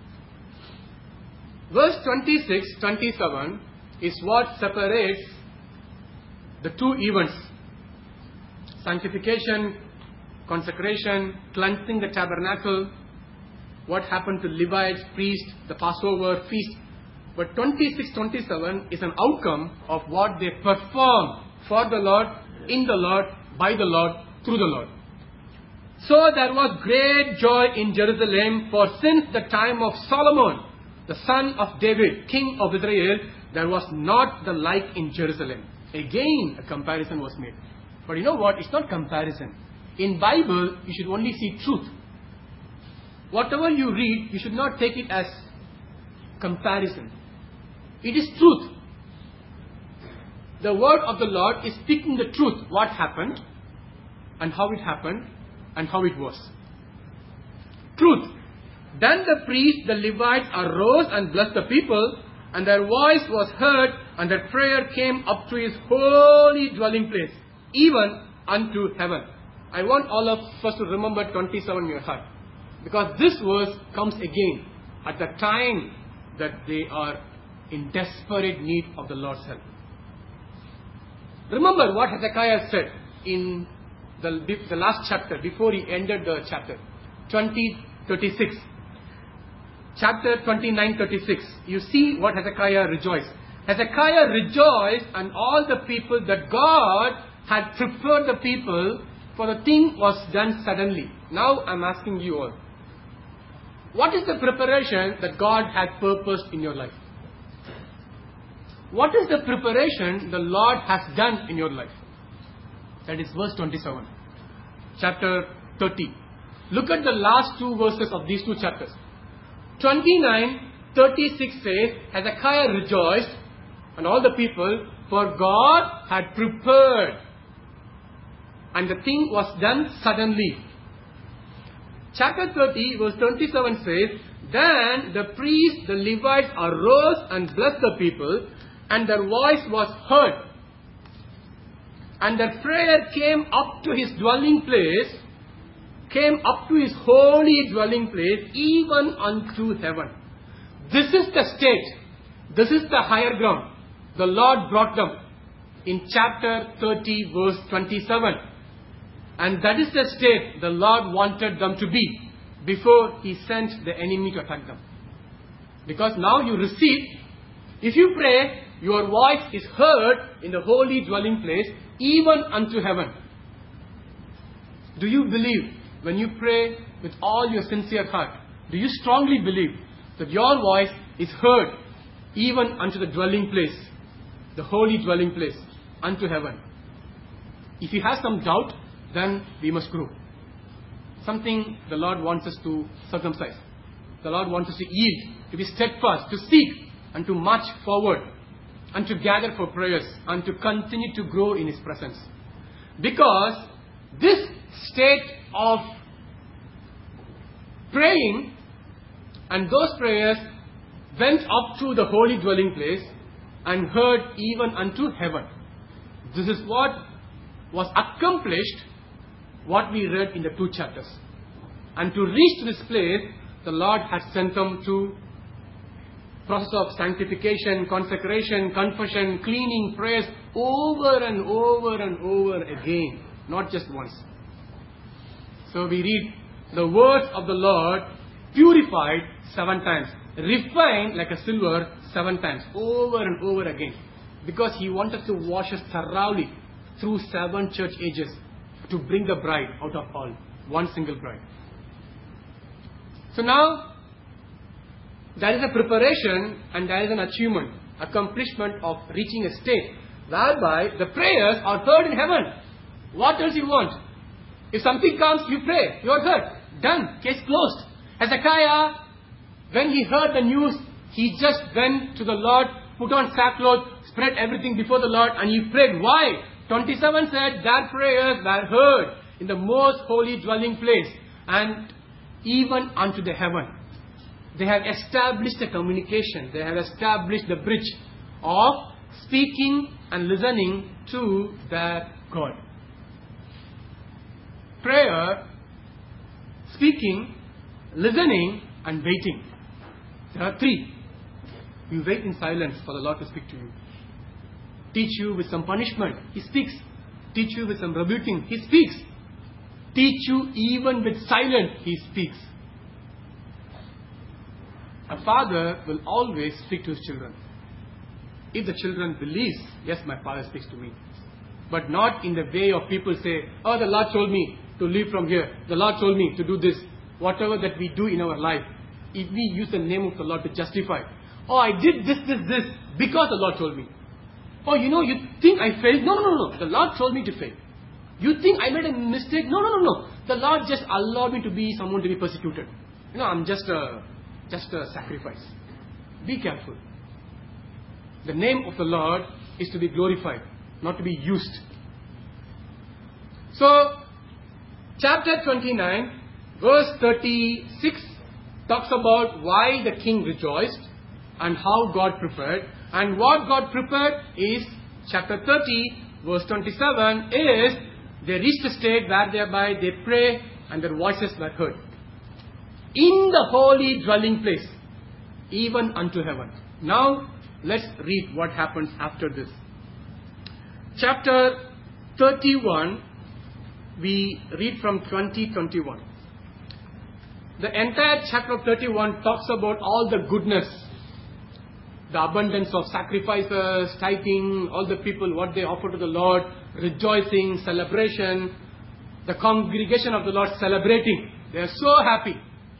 Verse twenty-six, twenty-seven is what separates the two events. Sanctification, consecration, cleansing the tabernacle, what happened to Levites, priests, the Passover feast. But twenty-six, twenty-seven is an outcome of what they perform for the Lord, in the Lord, by the Lord, through the Lord. So there was great joy in Jerusalem, for since the time of Solomon, the son of David, king of Israel, there was not the like in Jerusalem. Again, a comparison was made. But you know what? It's not comparison. In Bible, you should only see truth. Whatever you read, you should not take it as comparison. It is truth. The word of the Lord is speaking the truth. What happened, and how it happened, and how it was. Truth. Then the priests, the Levites, arose and blessed the people, and their voice was heard, and their prayer came up to his holy dwelling place, even unto heaven. I want all of us to remember twenty-seven in your heart, because this verse comes again at the time that they are in desperate need of the Lord's help. Remember what Hezekiah said in the, the last chapter, before he ended the chapter, twenty thirty-six. Chapter twenty-nine thirty-six. You see what Hezekiah rejoiced. Hezekiah rejoiced, and all the people that God had prepared the people, for the thing was done suddenly. Now I'm asking you all, what is the preparation that God had purposed in your life? What is the preparation the Lord has done in your life? That is verse twenty-seven. Chapter thirty. Look at the last two verses of these two chapters. twenty-nine thirty-six says, Hezekiah rejoiced, and all the people, for God had prepared, and the thing was done suddenly. Chapter thirty, verse twenty-seven says, then the priests, the Levites, arose and blessed the people, and their voice was heard, and their prayer came up to his dwelling place, came up to his holy dwelling place, even unto heaven. This is the state, this is the higher ground the Lord brought them in chapter thirty, verse twenty-seven. And that is the state the Lord wanted them to be before he sent the enemy to attack them. Because now you receive, if you pray, your voice is heard in the holy dwelling place, even unto heaven. Do you believe, when you pray with all your sincere heart, do you strongly believe that your voice is heard even unto the dwelling place, the holy dwelling place, unto heaven? If you have some doubt, then we must grow. Something the Lord wants us to circumcise. The Lord wants us to yield, to be steadfast, to seek, and to march forward, and to gather for prayers, and to continue to grow in His presence. Because this state of praying, and those prayers went up to the holy dwelling place and heard even unto heaven. This is what was accomplished, what we read in the two chapters. And to reach to this place, the Lord had sent them to process of sanctification, consecration, confession, cleaning, prayers, over and over and over again, not just once. So we read, the word of the Lord purified seven times, refined like a silver seven times, over and over again. Because He wanted to wash us thoroughly through seven church ages to bring the bride out of all, one single bride. So now, there is a preparation and there is an achievement, accomplishment of reaching a state whereby the prayers are heard in heaven. What else you want? If something comes, you pray. You are heard. Done. Case closed. Hezekiah, when he heard the news, he just went to the Lord, put on sackcloth, spread everything before the Lord, and he prayed. Why? twenty-seven said, their prayers were heard in the most holy dwelling place, and even unto the heaven. They have established a communication. They have established the bridge of speaking and listening to their God. Prayer, speaking, listening, and waiting. There are three. You wait in silence for the Lord to speak to you. Teach you with some punishment, He speaks. Teach you with some rebuking, He speaks. Teach you even with silence, He speaks. A father will always speak to his children. If the children believes, yes, my father speaks to me. But not in the way of people say, oh, the Lord told me to leave from here. The Lord told me to do this. Whatever that we do in our life, if we use the name of the Lord to justify, oh, I did this, this, this, because the Lord told me. Oh, you know, you think I failed? No, no, no, no. The Lord told me to fail. You think I made a mistake? No, no, no, no. The Lord just allowed me to be someone to be persecuted. You know, I'm just a, just a sacrifice. Be careful. The name of the Lord is to be glorified, not to be used. So, chapter twenty-nine, verse thirty-six talks about why the king rejoiced and how God prepared. And what God prepared is, chapter thirty, verse twenty-seven, is they reached a state where thereby they pray and their voices were heard. In the holy dwelling place, even unto heaven. Now, let's read what happens after this. Chapter thirty-one, we read from twenty to twenty-one. The entire chapter of thirty-one talks about all the goodness, the abundance of sacrifices, tithing, all the people, what they offer to the Lord, rejoicing, celebration, the congregation of the Lord celebrating. They are so happy.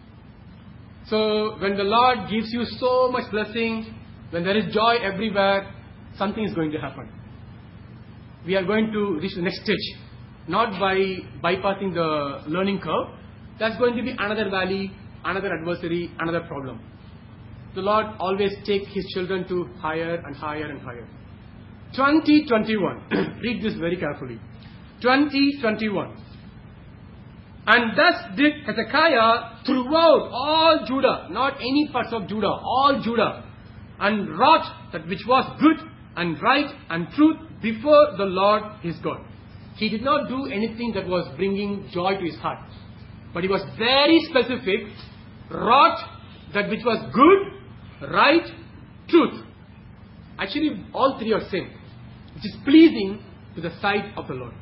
So, when the Lord gives you so much blessing, when there is joy everywhere, something is going to happen. We are going to reach the next stage. Not by bypassing the learning curve. That's going to be another valley, another adversary, another problem. The Lord always takes His children to higher and higher and higher. twenty twenty-one. Read this very carefully. twenty twenty-one. And thus did Hezekiah throughout all Judah, not any parts of Judah, all Judah, and wrought that which was good and right and truth before the Lord his God. He did not do anything that was bringing joy to his heart. But he was very specific, wrought that which was good, right, truth. Actually, all three are same. Which is pleasing to the sight of the Lord.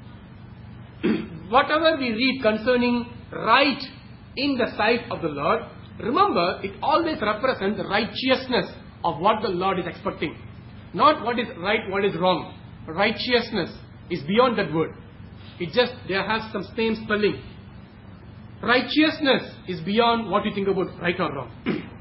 Whatever we read concerning right in the sight of the Lord, remember, it always represents the righteousness of what the Lord is expecting. Not what is right, what is wrong. Righteousness is beyond that word. It just, there has some same spelling. Righteousness is beyond what you think about right or wrong.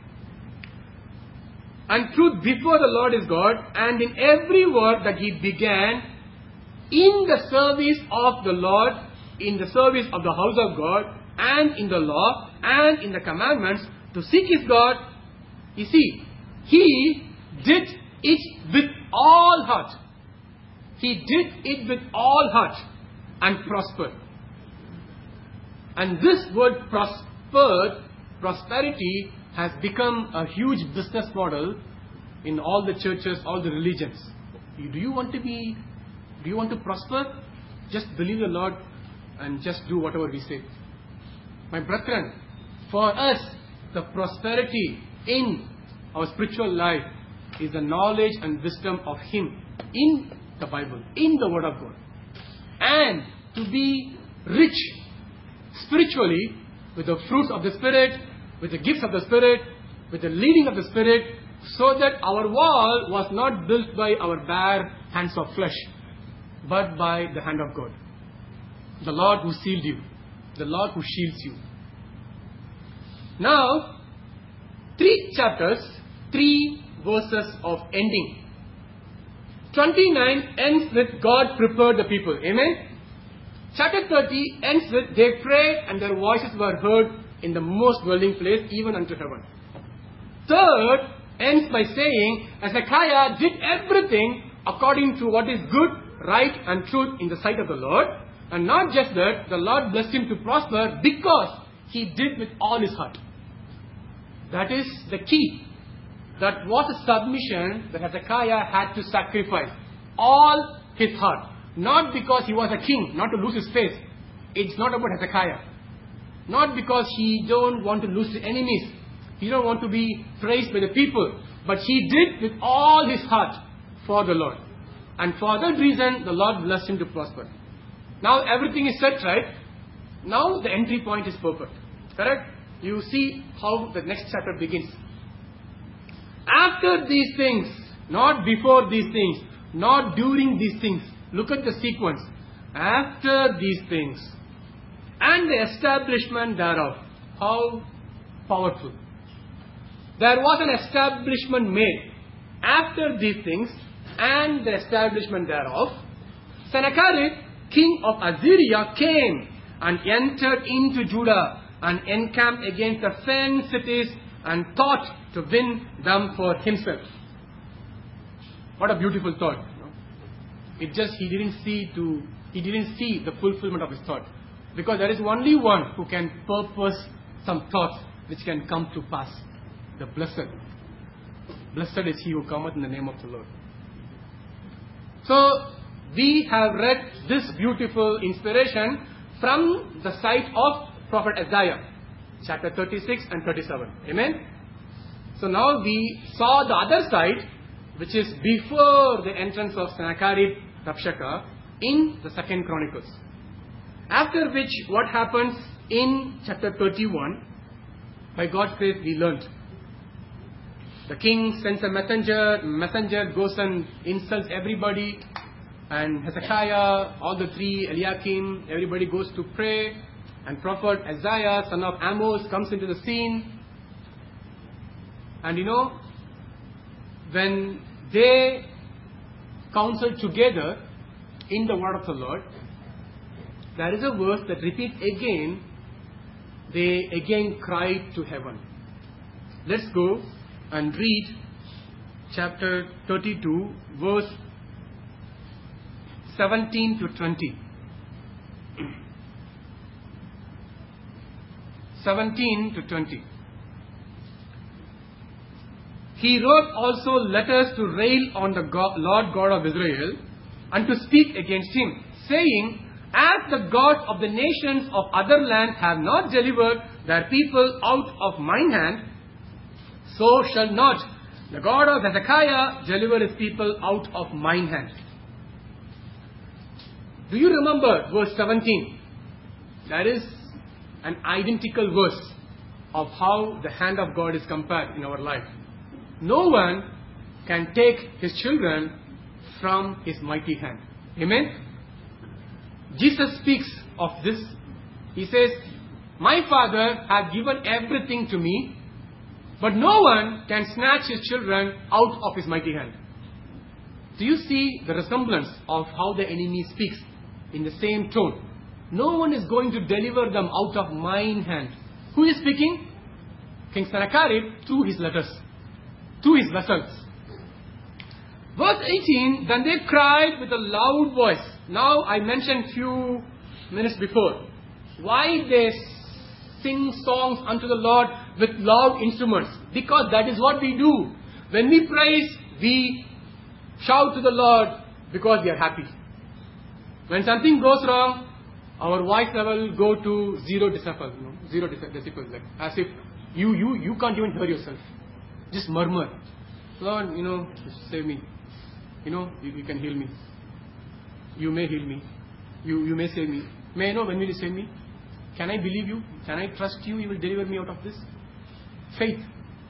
And truth before the Lord is God, and in every word that he began, in the service of the Lord, in the service of the house of God, and in the law, and in the commandments, to seek his God, you see, he did it with all heart. He did it with all heart and prospered. And this word prospered, prosperity, has become a huge business model in all the churches, all the religions. Do you want to be, do you want to prosper? Just believe the Lord and just do whatever we say. My brethren, for us, the prosperity in our spiritual life is the knowledge and wisdom of Him in the Bible, in the Word of God. And to be rich spiritually with the fruits of the Spirit, with the gifts of the Spirit, with the leading of the Spirit, so that our wall was not built by our bare hands of flesh, but by the hand of God. The Lord who sealed you, the Lord who shields you. Now, three chapters, three verses of ending. twenty-nine ends with God prepared the people. Amen? Chapter thirty ends with, they prayed and their voices were heard in the most dwelling place, even unto heaven. Third ends by saying, Hezekiah did everything according to what is good, right and truth in the sight of the Lord. And not just that, the Lord blessed him to prosper because he did with all his heart. That is the key. That was a submission that Hezekiah had to sacrifice. All his heart. Not because he was a king, not to lose his face. It's not about Hezekiah. Not because he don't want to lose his enemies. He don't want to be praised by the people. But he did with all his heart for the Lord. And for that reason, the Lord blessed him to prosper. Now everything is set right. Now the entry point is perfect. Correct? You see how the next chapter begins. After these things, not before these things, not during these things. Look at the sequence. After these things, and the establishment thereof. How powerful. There was an establishment made after these things, and the establishment thereof. Sennacherib, king of Assyria, came and entered into Judah and encamped against the fenced cities and thought to win them for himself. What a beautiful thought. It just, he didn't see to, he didn't see the fulfillment of his thought. Because there is only one who can purpose some thoughts which can come to pass. The blessed. Blessed is he who cometh in the name of the Lord. So, we have read this beautiful inspiration from the side of Prophet Isaiah, chapter thirty-six and thirty-seven. Amen? So now we saw the other side, which is before the entrance of Sennacherib Rabshakeh in the second Chronicles. After which, what happens in chapter thirty-one, by God's grace we learnt. The king sends a messenger, messenger goes and insults everybody, and Hezekiah, all the three, Eliakim, everybody goes to pray, and prophet Isaiah, son of Amos, comes into the scene. And you know, when they counsel together in the word of the Lord, there is a verse that repeats again. They again cried to heaven. Let's go and read chapter thirty-two, verse seventeen to twenty. seventeen to twenty. He wrote also letters to rail on the God, Lord God of Israel, and to speak against him, saying, as the gods of the nations of other lands have not delivered their people out of mine hand, so shall not the God of Hezekiah deliver his people out of mine hand. Do you remember verse seventeen? That is an identical verse of how the hand of God is compared in our life. No one can take his children from his mighty hand. Amen? Jesus speaks of this. He says, my Father hath given everything to me, but no one can snatch his children out of his mighty hand. Do you see the resemblance of how the enemy speaks in the same tone? No one is going to deliver them out of mine hand. Who is speaking? King Sennacherib through his letters, through his vessels. Verse eighteen, then they cried with a loud voice. Now I mentioned few minutes before. Why they sing songs unto the Lord with loud instruments? Because that is what we do. When we praise, we shout to the Lord because we are happy. When something goes wrong, our voice level will go to zero decibel, you know, zero decibel, like as if you, you, you can't even hear yourself. Just murmur. Lord, you know, save me. You know, you, you can heal me. You may heal me. You, you may save me. May I know when will you save me? Can I believe you? Can I trust you? You will deliver me out of this? Faith.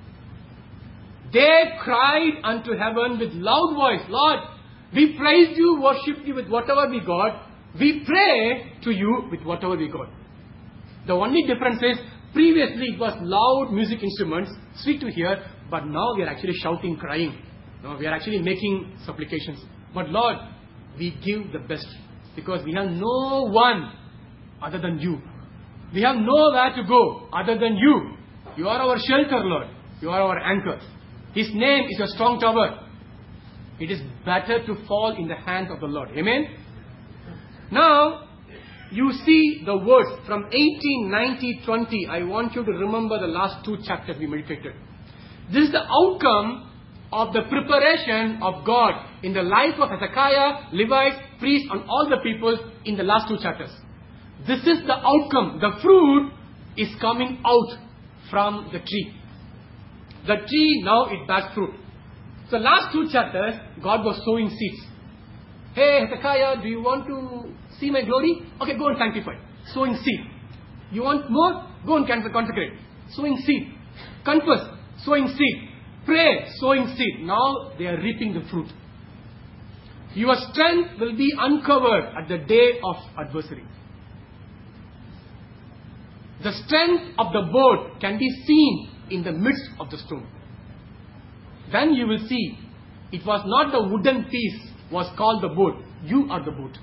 They cried unto heaven with loud voice, Lord, we praise you, worship you with whatever we got. We pray to you with whatever we got. The only difference is, previously it was loud music instruments, sweet to hear, but now we are actually shouting, crying. No, we are actually making supplications. But Lord, we give the best. Because we have no one other than you. We have nowhere to go other than you. You are our shelter, Lord. You are our anchor. His name is a strong tower. It is better to fall in the hands of the Lord. Amen? Now, you see the words from eighteen, nineteen, twenty. I want you to remember the last two chapters we meditated. This is the outcome of the preparation of God in the life of Hezekiah, Levites, priests, and all the people in the last two chapters. This is the outcome. The fruit is coming out from the tree. The tree now it bears fruit. So last two chapters, God was sowing seeds. Hey Hezekiah, do you want to see my glory? Okay, go and sanctify. Sowing seed. You want more? Go and consecrate. Sowing seed. Confess. Sowing seed. Pray. Sowing seed. Now they are reaping the fruit. Your strength will be uncovered at the day of adversity. The strength of the boat can be seen in the midst of the storm. Then you will see, it was not the wooden piece was called the boat. You are the boat.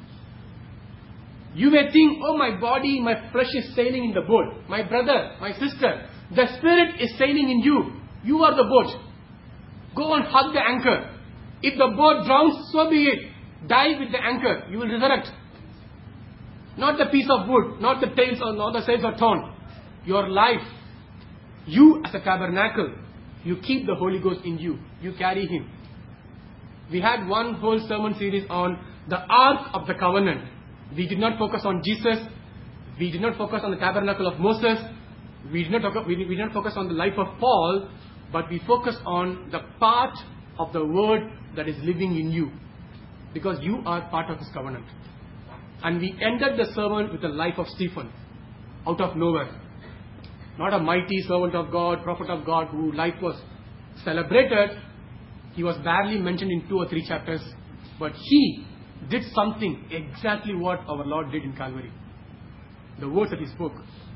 You may think, oh my body, my flesh is sailing in the boat. My brother, my sister, the spirit is sailing in you. You are the boat. Go and hug the anchor. If the boat drowns, so be it. Die with the anchor. You will resurrect. Not the piece of wood, not the tails or not the sails are torn. Your life, you as a tabernacle, you keep the Holy Ghost in you. You carry Him. We had one whole sermon series on the Ark of the Covenant. We did not focus on Jesus. We did not focus on the tabernacle of Moses. We did not, talk, we, we did not focus on the life of Paul. But we focused on the part of the Word that is living in you. Because you are part of His covenant. And we ended the sermon with the life of Stephen. Out of nowhere. Not a mighty servant of God, prophet of God, whose life was celebrated. He was barely mentioned in two or three chapters. But he did something exactly what our Lord did in Calvary. The words that He spoke.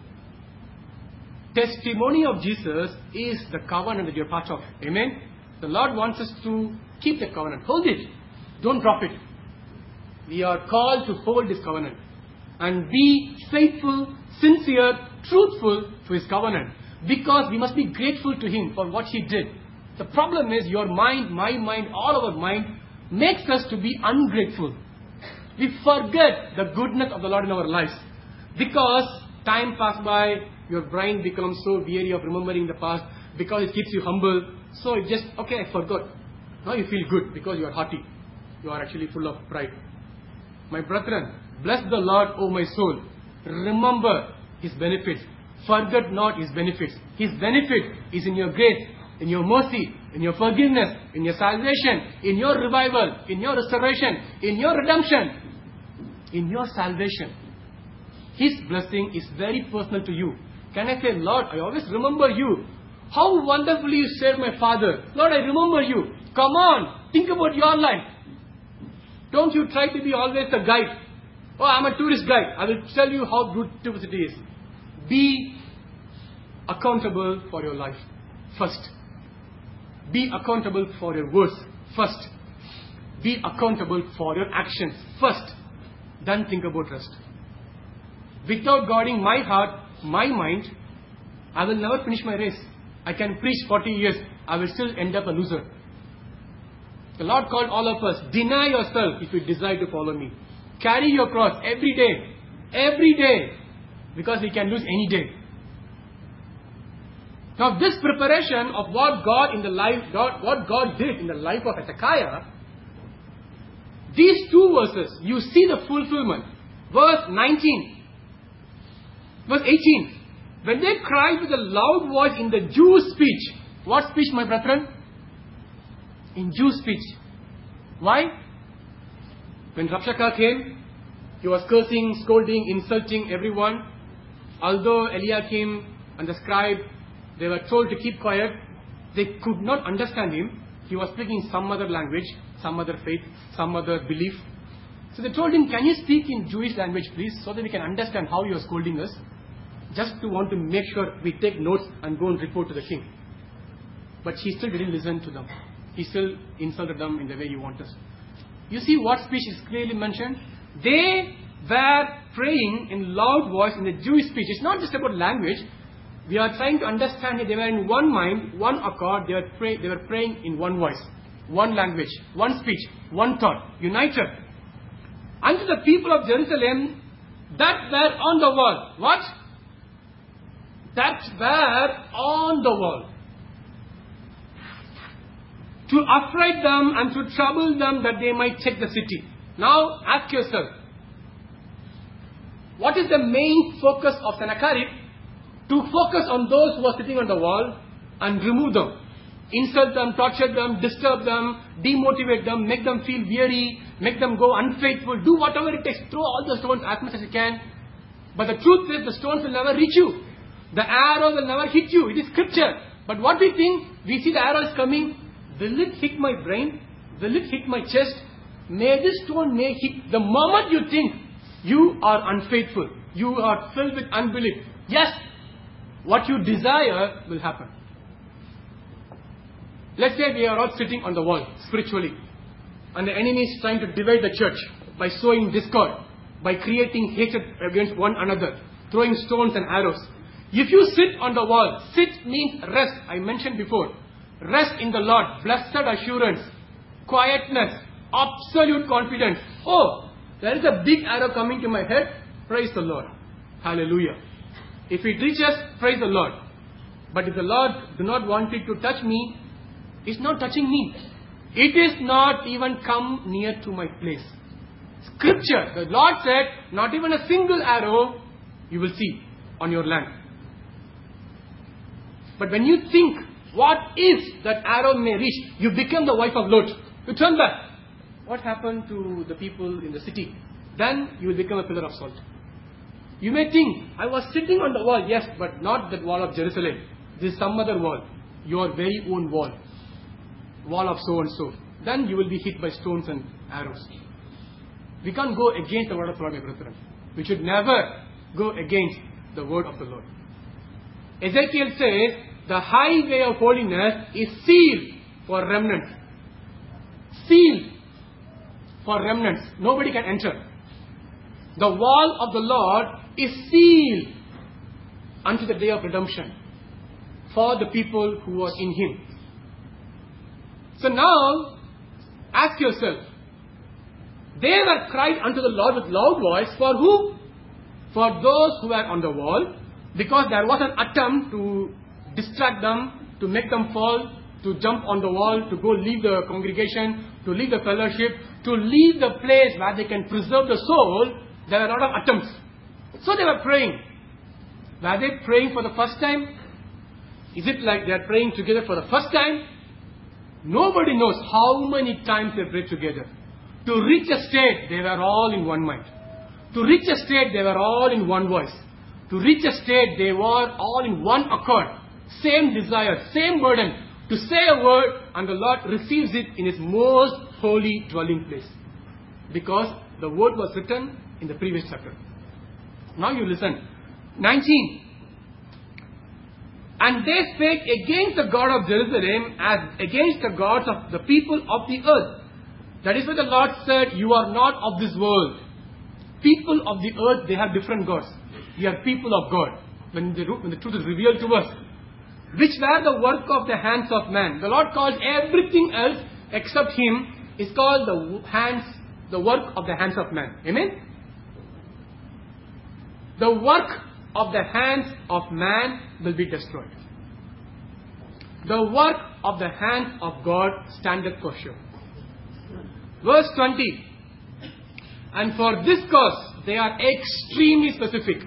Testimony of Jesus is the covenant that you're part of. Amen? The Lord wants us to keep the covenant. Hold it. Don't drop it. We are called to hold this covenant. And be faithful, sincere, truthful to His covenant. Because we must be grateful to Him for what He did. The problem is your mind, my mind, all our mind makes us to be ungrateful. We forget the goodness of the Lord in our lives. Because time passes by, your brain becomes so weary of remembering the past. Because it keeps you humble. So it just, okay, I forgot. Now you feel good because you are haughty. You are actually full of pride. My brethren, bless the Lord, O my soul. Remember His benefits. Forget not His benefits. His benefit is in your grace, in your mercy, in your forgiveness, in your salvation, in your revival, in your restoration, in your redemption, in your salvation. His blessing is very personal to you. Can I say, Lord, I always remember you. How wonderfully you saved my father. Lord, I remember you. Come on, think about your life. Don't you try to be always a guide. Oh, I'm a tourist guide. I will tell you how good tourist is. Be accountable for your life first. Be accountable for your words first. Be accountable for your actions first. Then think about rest. Without guarding my heart, my mind, I will never finish my race. I can preach forty years. I will still end up a loser. The Lord called all of us, deny yourself if you desire to follow me. Carry your cross every day. Every day. Because we can lose any day. Now this preparation of what God in the life, God, what God did in the life of Hezekiah, these two verses, you see the fulfillment. Verse nineteen. Verse eighteen. When they cried with a loud voice in the Jews' speech. What speech, my brethren? In Jews' speech. Why? When Rabshakeh came, he was cursing, scolding, insulting everyone. Although Eliakim and the scribe, they were told to keep quiet, they could not understand him. He was speaking some other language, some other faith, some other belief. So they told him, can you speak in Jewish language please, so that we can understand how you are scolding us? Just to want to make sure we take notes and go and report to the king. But he still didn't listen to them. He still insulted them in the way he wanted us. You see what speech is clearly mentioned? They were praying in loud voice in the Jewish speech. It's not just about language. We are trying to understand it. They were in one mind, one accord. They were, pray, they were praying in one voice, one language, one speech, one thought, united. Unto the people of Jerusalem that were on the wall. What? That were on the wall. To affright them and to trouble them that they might take the city. Now ask yourself, what is the main focus of Sennacherib? To focus on those who are sitting on the wall and remove them. Insult them, torture them, disturb them, demotivate them, make them feel weary, make them go unfaithful, do whatever it takes, throw all the stones as much as you can. But the truth is, the stones will never reach you. The arrow will never hit you. It is scripture. But what we think, we see the arrow is coming. Will it hit my brain? Will it hit my chest? May this stone may hit. The moment you think you are unfaithful, you are filled with unbelief, yes, what you desire will happen. Let's say we are all sitting on the wall spiritually, and the enemy is trying to divide the church by sowing discord, by creating hatred against one another, throwing stones and arrows. If you sit on the wall, sit means rest. I mentioned before, rest in the Lord, blessed assurance, quietness, absolute confidence. Oh, there is a big arrow coming to my head. Praise the Lord. Hallelujah. If it reaches, praise the Lord. But if the Lord do not want it to touch me, it's not touching me. It is not even come near to my place. Scripture, the Lord said, not even a single arrow you will see on your land. But when you think, what if that arrow may reach, you become the wife of Lot. You turn back. What happened to the people in the city? Then you will become a pillar of salt. You may think, I was sitting on the wall, yes, but not the wall of Jerusalem. This is some other wall. Your very own wall. Wall of so and so. Then you will be hit by stones and arrows. We can't go against the word of the Lord, my brethren. We should never go against the word of the Lord. Ezekiel says, the highway of holiness is sealed for remnants. Sealed for remnants. Nobody can enter. The wall of the Lord is sealed unto the day of redemption for the people who are in Him. So now, ask yourself, they were cried unto the Lord with loud voice. For who? For those who were on the wall, because there was an attempt to distract them, to make them fall, to jump on the wall, to go leave the congregation, to leave the fellowship, to leave the place where they can preserve the soul. There were a lot of attempts. So they were praying. Were they praying for the first time? Is it like they are praying together for the first time? Nobody knows how many times they prayed together. To reach a state, they were all in one mind. To reach a state, they were all in one voice. To reach a state, they were all in one accord. Same desire, same burden. To say a word, and the Lord receives it in His most holy dwelling place. Because the word was written in the previous chapter. Now you listen. nineteen. And they spake against the God of Jerusalem as against the gods of the people of the earth. That is why the Lord said, you are not of this world. People of the earth, they have different gods. We are people of God. When the, when the truth is revealed to us. Which were the work of the hands of man. The Lord calls everything else except Him is called the hands, the work of the hands of man. Amen? The work of the hands of man will be destroyed. The work of the hands of God standeth for sure. Verse twenty. And for this cause, they are extremely specific.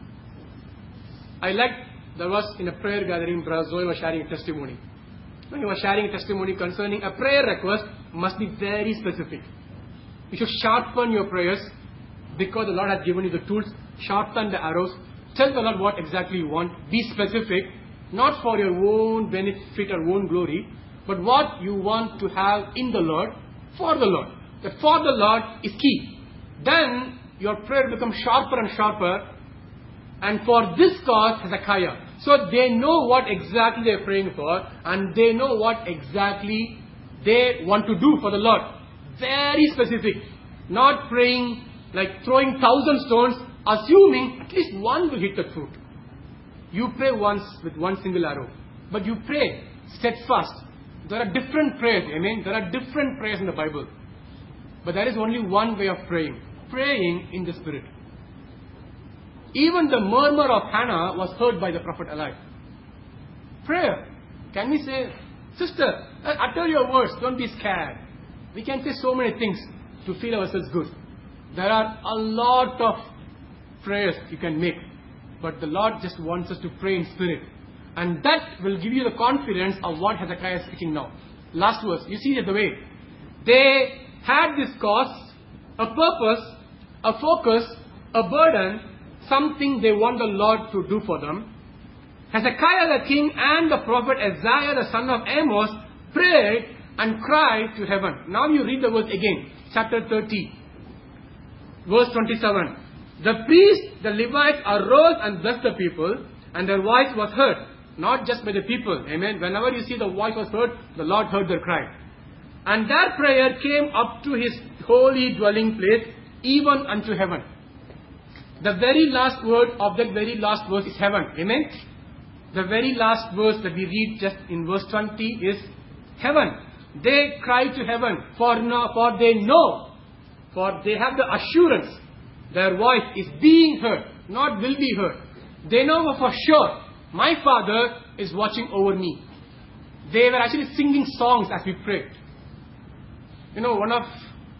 I like, there was in a prayer gathering, Brother Zoe was sharing a testimony. When he was sharing a testimony concerning a prayer request, must be very specific. You should sharpen your prayers because the Lord has given you the tools. Sharpen the arrows. Tell the Lord what exactly you want. Be specific. Not for your own benefit or own glory, but what you want to have in the Lord, for the Lord. The for the Lord is key. Then your prayer becomes sharper and sharper. And for this cause, Hezekiah. So they know what exactly they are praying for, and they know what exactly they want to do for the Lord. Very specific. Not praying like throwing thousand stones, assuming at least one will hit the fruit. You pray once with one single arrow, but you pray steadfast. There are different prayers, amen. There are different prayers in the Bible. But there is only one way of praying. Praying in the Spirit. Even the murmur of Hannah was heard by the prophet Eli. Prayer. Can we say, sister, utter your words, don't be scared. We can say so many things to feel ourselves good. There are a lot of prayers you can make. But the Lord just wants us to pray in spirit. And that will give you the confidence of what Hezekiah is speaking now. Last verse. You see the way. They had this cause, a purpose, a focus, a burden, something they want the Lord to do for them. Hezekiah the king and the prophet Isaiah the son of Amos prayed and cried to heaven. Now you read the verse again. Chapter thirty. Verse twenty-seven. The priests, the Levites arose and blessed the people, and their voice was heard. Not just by the people. Amen. Whenever you see the voice was heard, the Lord heard their cry. And their prayer came up to his holy dwelling place, even unto heaven. The very last word of that very last verse is heaven. Amen. The very last verse that we read just in verse twenty is heaven. They cry to heaven, for, no, for they know, for they have the assurance, their voice is being heard, not will be heard. They know for sure, my Father is watching over me. They were actually singing songs as we prayed. You know, one of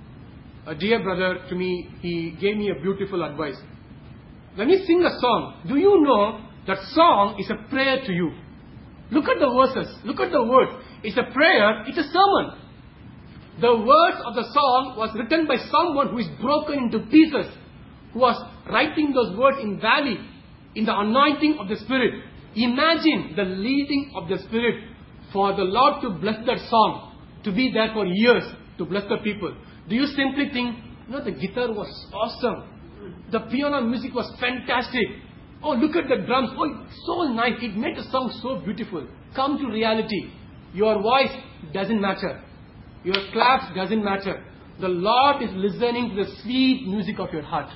a dear brother to me, he gave me a beautiful advice. When we sing a song, do you know that song is a prayer to you? Look at the verses. Look at the word. It's a prayer. It's a sermon. The words of the song was written by someone who is broken into pieces, who was writing those words in valley, in the anointing of the Spirit. Imagine the leading of the Spirit for the Lord to bless that song, to be there for years, to bless the people. Do you simply think, you know, the guitar was awesome. The piano music was fantastic. Oh, look at the drums. Oh, it's so nice. It made the song so beautiful. Come to reality. Your voice doesn't matter. Your claps doesn't matter. The Lord is listening to the sweet music of your heart.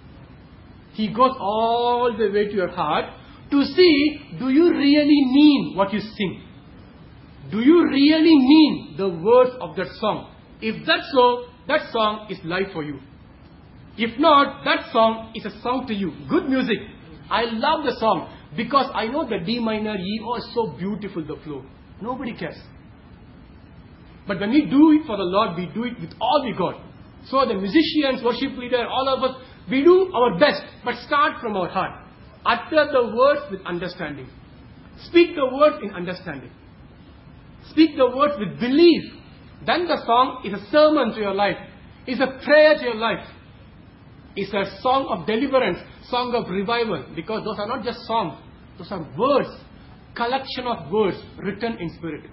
He goes all the way to your heart to see, do you really mean what you sing? Do you really mean the words of that song? If that's so, that song is life for you. If not, that song is a song to you. Good music. I love the song because I know the D minor, E, oh, it's so beautiful, the flow. Nobody cares. But when we do it for the Lord, we do it with all we got. So the musicians, worship leader, all of us, we do our best, but start from our heart. Utter the words with understanding. Speak the words in understanding. Speak the words with belief. Then the song is a sermon to your life. It's a prayer to your life. It's a song of deliverance, song of revival. Because those are not just songs. Those are words. Collection of words written in spirit.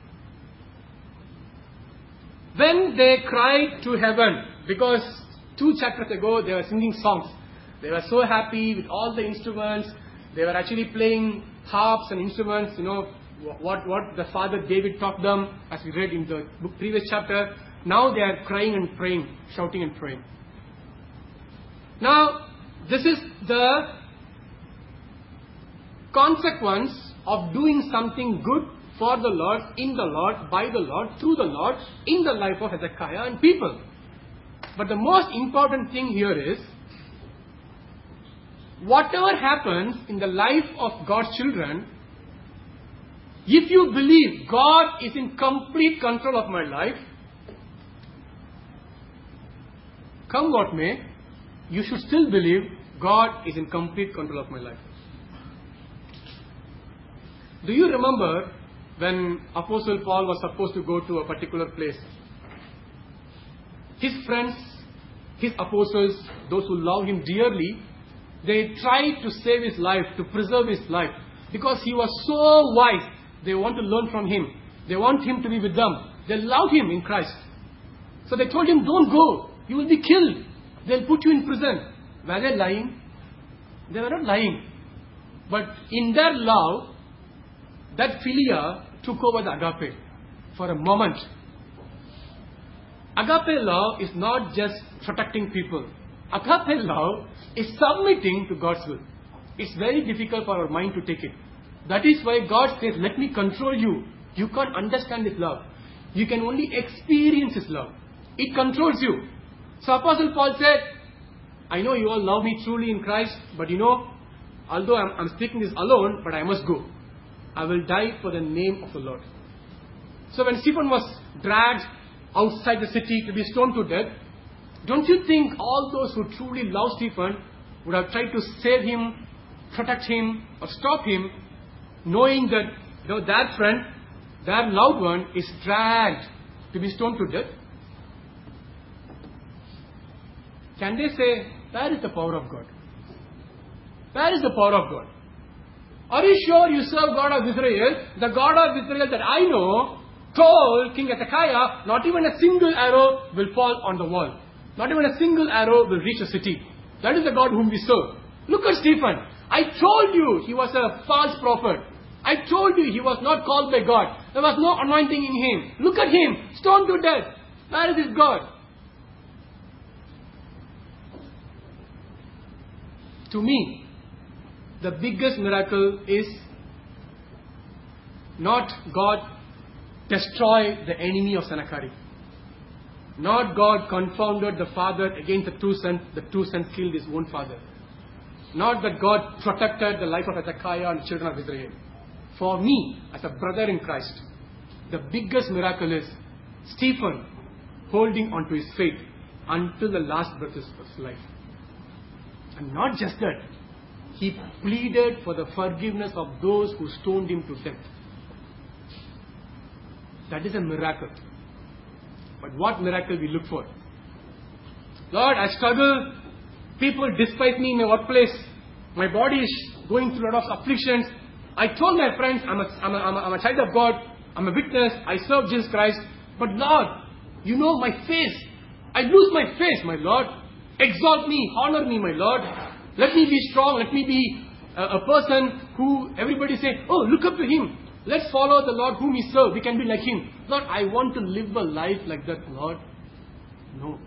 When they cried to heaven, because two chapters ago they were singing songs. They were so happy with all the instruments. They were actually playing harps and instruments, you know, what, what the father David taught them, as we read in the book, previous chapter. Now they are crying and praying, shouting and praying. Now, this is the consequence of doing something good for the Lord, in the Lord, by the Lord, through the Lord, in the life of Hezekiah and people. But the most important thing here is, whatever happens in the life of God's children, if you believe God is in complete control of my life, come what may, you should still believe God is in complete control of my life. Do you remember when Apostle Paul was supposed to go to a particular place? His friends, his apostles, those who love him dearly, they tried to save his life, to preserve his life. Because he was so wise, they want to learn from him. They want him to be with them. They love him in Christ. So they told him, don't go. You will be killed. They'll put you in prison. Were they lying? They were not lying. But in their love, that philia took over the agape for a moment. Agape love is not just protecting people. Agape love is submitting to God's will. It's very difficult for our mind to take it. That is why God says, let me control you. You can't understand His love. You can only experience His love. It controls you. So Apostle Paul said, I know you all love me truly in Christ, but you know, although I'm, I'm speaking this alone, but I must go. I will die for the name of the Lord. So when Stephen was dragged outside the city to be stoned to death, don't you think all those who truly love Stephen would have tried to save him, protect him, or stop him, knowing that you know, their friend, their loved one is dragged to be stoned to death? Can they say, where is the power of God? Where is the power of God? Are you sure you serve God of Israel? The God of Israel that I know told King Hezekiah, not even a single arrow will fall on the wall. Not even a single arrow will reach a city. That is the God whom we serve. Look at Stephen. I told you he was a false prophet. I told you he was not called by God. There was no anointing in him. Look at him, stoned to death. Where is his God? To me, the biggest miracle is not God destroy the enemy of Sennacherib. Not God confounded the father against the two sons. The two sons killed his own father. Not that God protected the life of Hezekiah and the children of Israel. For me, as a brother in Christ, the biggest miracle is Stephen holding on to his faith until the last breath of his life. And not just that, he pleaded for the forgiveness of those who stoned him to death. That is a miracle. But what miracle we look for? Lord, I struggle. People despise me in my workplace. My body is going through a lot of afflictions. I told my friends, I'm a, I'm, a, I'm, a, I'm a child of God. I'm a witness. I serve Jesus Christ. But Lord, you know my face. I lose my face, my Lord. Exalt me. Honor me, my Lord. Let me be strong. Let me be a, a person who everybody say, oh, look up to him. Let's follow the Lord whom we serve. We can be like him. Lord, I want to live a life like that, Lord. No.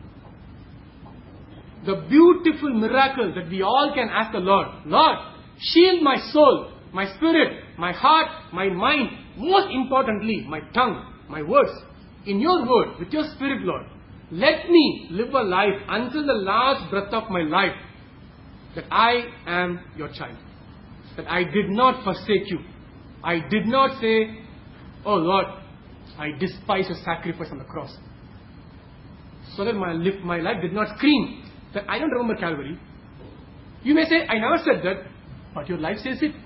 The beautiful miracle that we all can ask the Lord. Lord, shield my soul, my spirit, my heart, my mind. Most importantly, my tongue, my words. In your word, with your spirit, Lord. Let me live a life until the last breath of my life. That I am your child. That I did not forsake you. I did not say, oh Lord, I despise your sacrifice on the cross. So that my, lip, my life did not scream that I don't remember Calvary. You may say, I never said that, but your life says it.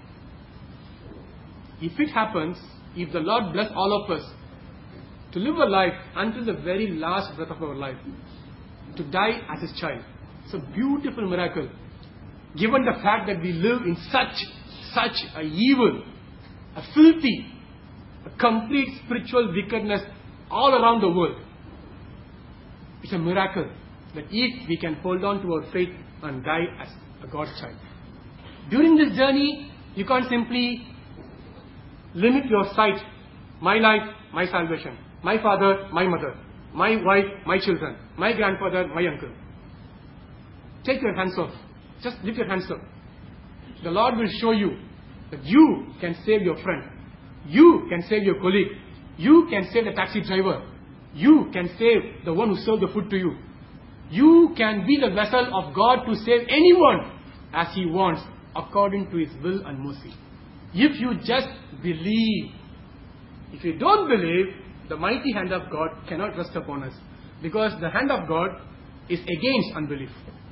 If it happens, if the Lord bless all of us to live a life until the very last breath of our life, to die as His child, it's a beautiful miracle. Given the fact that we live in such, such a evil, a filthy, a complete spiritual wickedness all around the world. It's a miracle that if we can hold on to our faith and die as a God's child. During this journey, you can't simply limit your sight. My life, my salvation. My father, my mother. My wife, my children. My grandfather, my uncle. Take your hands off. Just lift your hands up. The Lord will show you that you can save your friend. You can save your colleague. You can save the taxi driver. You can save the one who served the food to you. You can be the vessel of God to save anyone as He wants according to His will and mercy. If you just believe. If you don't believe, the mighty hand of God cannot rest upon us. Because the hand of God is against unbelief.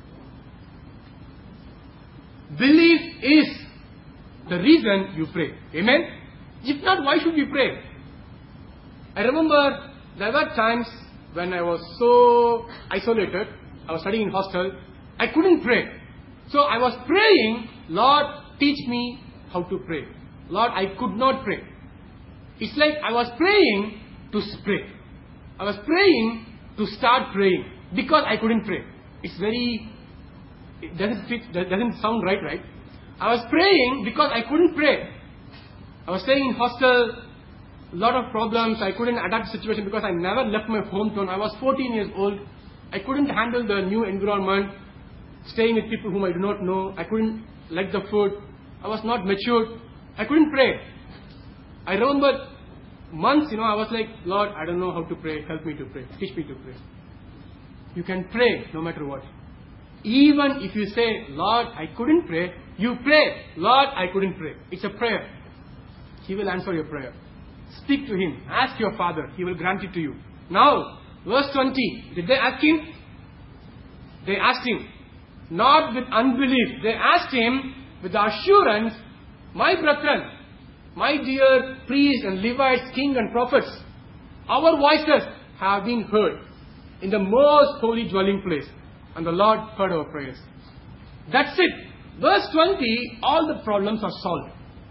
Belief is the reason you pray. Amen? If not, why should we pray? I remember there were times when I was so isolated. I was studying in hostel. I couldn't pray. So I was praying, Lord, teach me how to pray. Lord, I could not pray. It's like I was praying to pray. I was praying to start praying because I couldn't pray. It's very... It doesn't fit, that doesn't sound right, right? I was praying because I couldn't pray. I was staying in hostel, a lot of problems. I couldn't adapt to the situation because I never left my hometown. I was fourteen years old. I couldn't handle the new environment. staying with people whom I do not know. I couldn't like the food. I was not matured. I couldn't pray. I remember months, you know, I was like, Lord, I don't know how to pray. Help me to pray. Teach me to pray. You can pray no matter what. Even if you say, Lord, I couldn't pray, you pray, Lord, I couldn't pray. It's a prayer. He will answer your prayer. Speak to Him. Ask your Father. He will grant it to you. Now, verse twenty. Did they ask Him? They asked Him. Not with unbelief. They asked Him with the assurance, my brethren, my dear priests and Levites, kings and prophets, our voices have been heard in the most holy dwelling place. And the Lord heard our prayers. That's it. Verse twenty, all the problems are solved.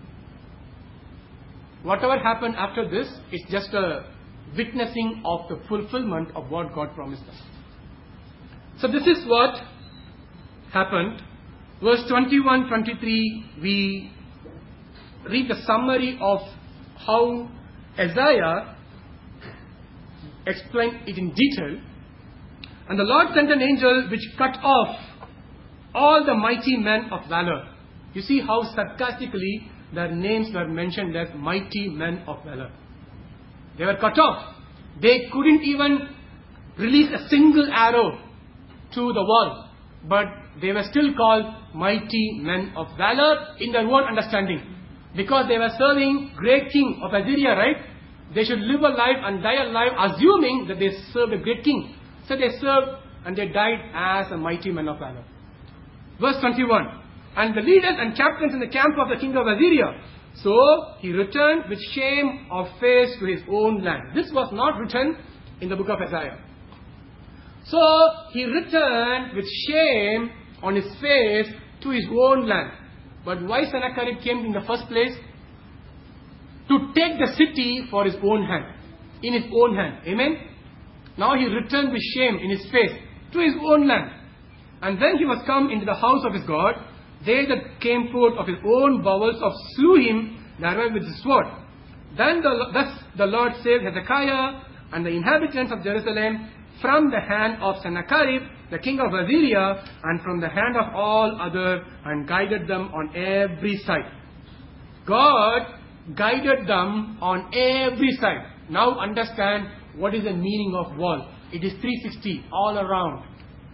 Whatever happened after this is just a witnessing of the fulfillment of what God promised us. So this is what happened. Verse twenty-one, twenty-three, we read the summary of how Isaiah explained it in detail. And the Lord sent an angel which cut off all the mighty men of valor. You see how sarcastically their names were mentioned as mighty men of valor. They were cut off. They couldn't even release a single arrow to the wall. But they were still called mighty men of valor in their own understanding. Because they were serving great king of Assyria, right? They should live a life and die a life assuming that they served a great king. So they served and they died as a mighty man of valor. Verse twenty-one. And the leaders and captains in the camp of the king of Assyria. So he returned with shame of face to his own land. This was not written in the book of Isaiah. So he returned with shame on his face to his own land. But why Sennacherib came in the first place? To take the city for his own hand. In his own hand. Amen? Now he returned with shame in his face to his own land. And then he was come into the house of his God. They that came forth of his own bowels of slew him thereby with the sword. Then the, thus the Lord saved Hezekiah and the inhabitants of Jerusalem from the hand of Sennacherib, the king of Assyria, and from the hand of all other, and guided them on every side. God guided them on every side. Now understand what is the meaning of wall. It is three sixty, all around.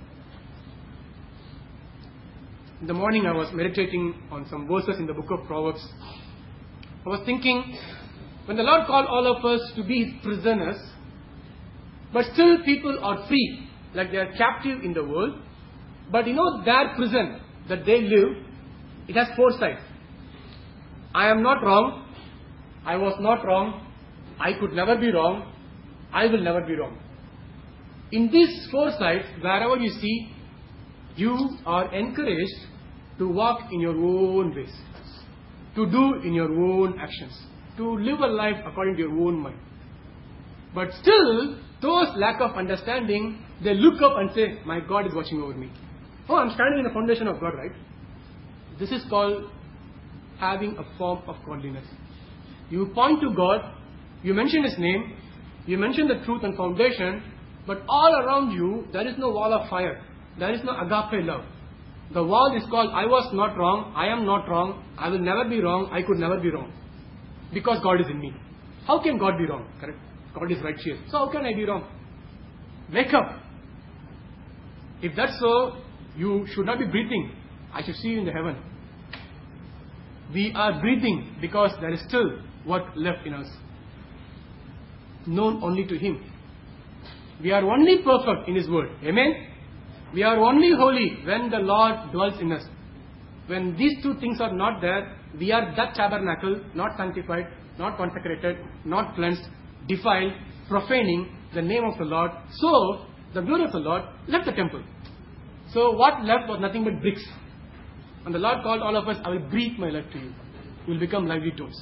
In the morning I was meditating on some verses in the book of Proverbs. I was thinking, when the Lord called all of us to be His prisoners, but still people are free, like they are captive in the world. But you know, their prison that they live, it has four sides. I am not wrong. I was not wrong. I could never be wrong. I will never be wrong. In these four sides, wherever you see, you are encouraged to walk in your own ways, to do in your own actions, to live a life according to your own mind. But still, those lack of understanding, they look up and say, my God is watching over me. Oh, I'm standing in the foundation of God, right? This is called having a form of godliness. You point to God, you mention His name, you mention the truth and foundation, but all around you, there is no wall of fire. There is no agape love. The wall is called, I was not wrong, I am not wrong, I will never be wrong, I could never be wrong. Because God is in me. How can God be wrong? Correct? God is righteous. So how can I be wrong? Wake up. If that's so, you should not be breathing. I should see you in the heaven. We are breathing because there is still work left in us. Known only to Him. We are only perfect in His word. Amen? We are only holy when the Lord dwells in us. When these two things are not there, we are that tabernacle, not sanctified, not consecrated, not cleansed, defiled, profaning the name of the Lord. So, the glory of the Lord left the temple. So, what left was nothing but bricks. And the Lord called all of us, I will breathe my life to you. You will become lively stones.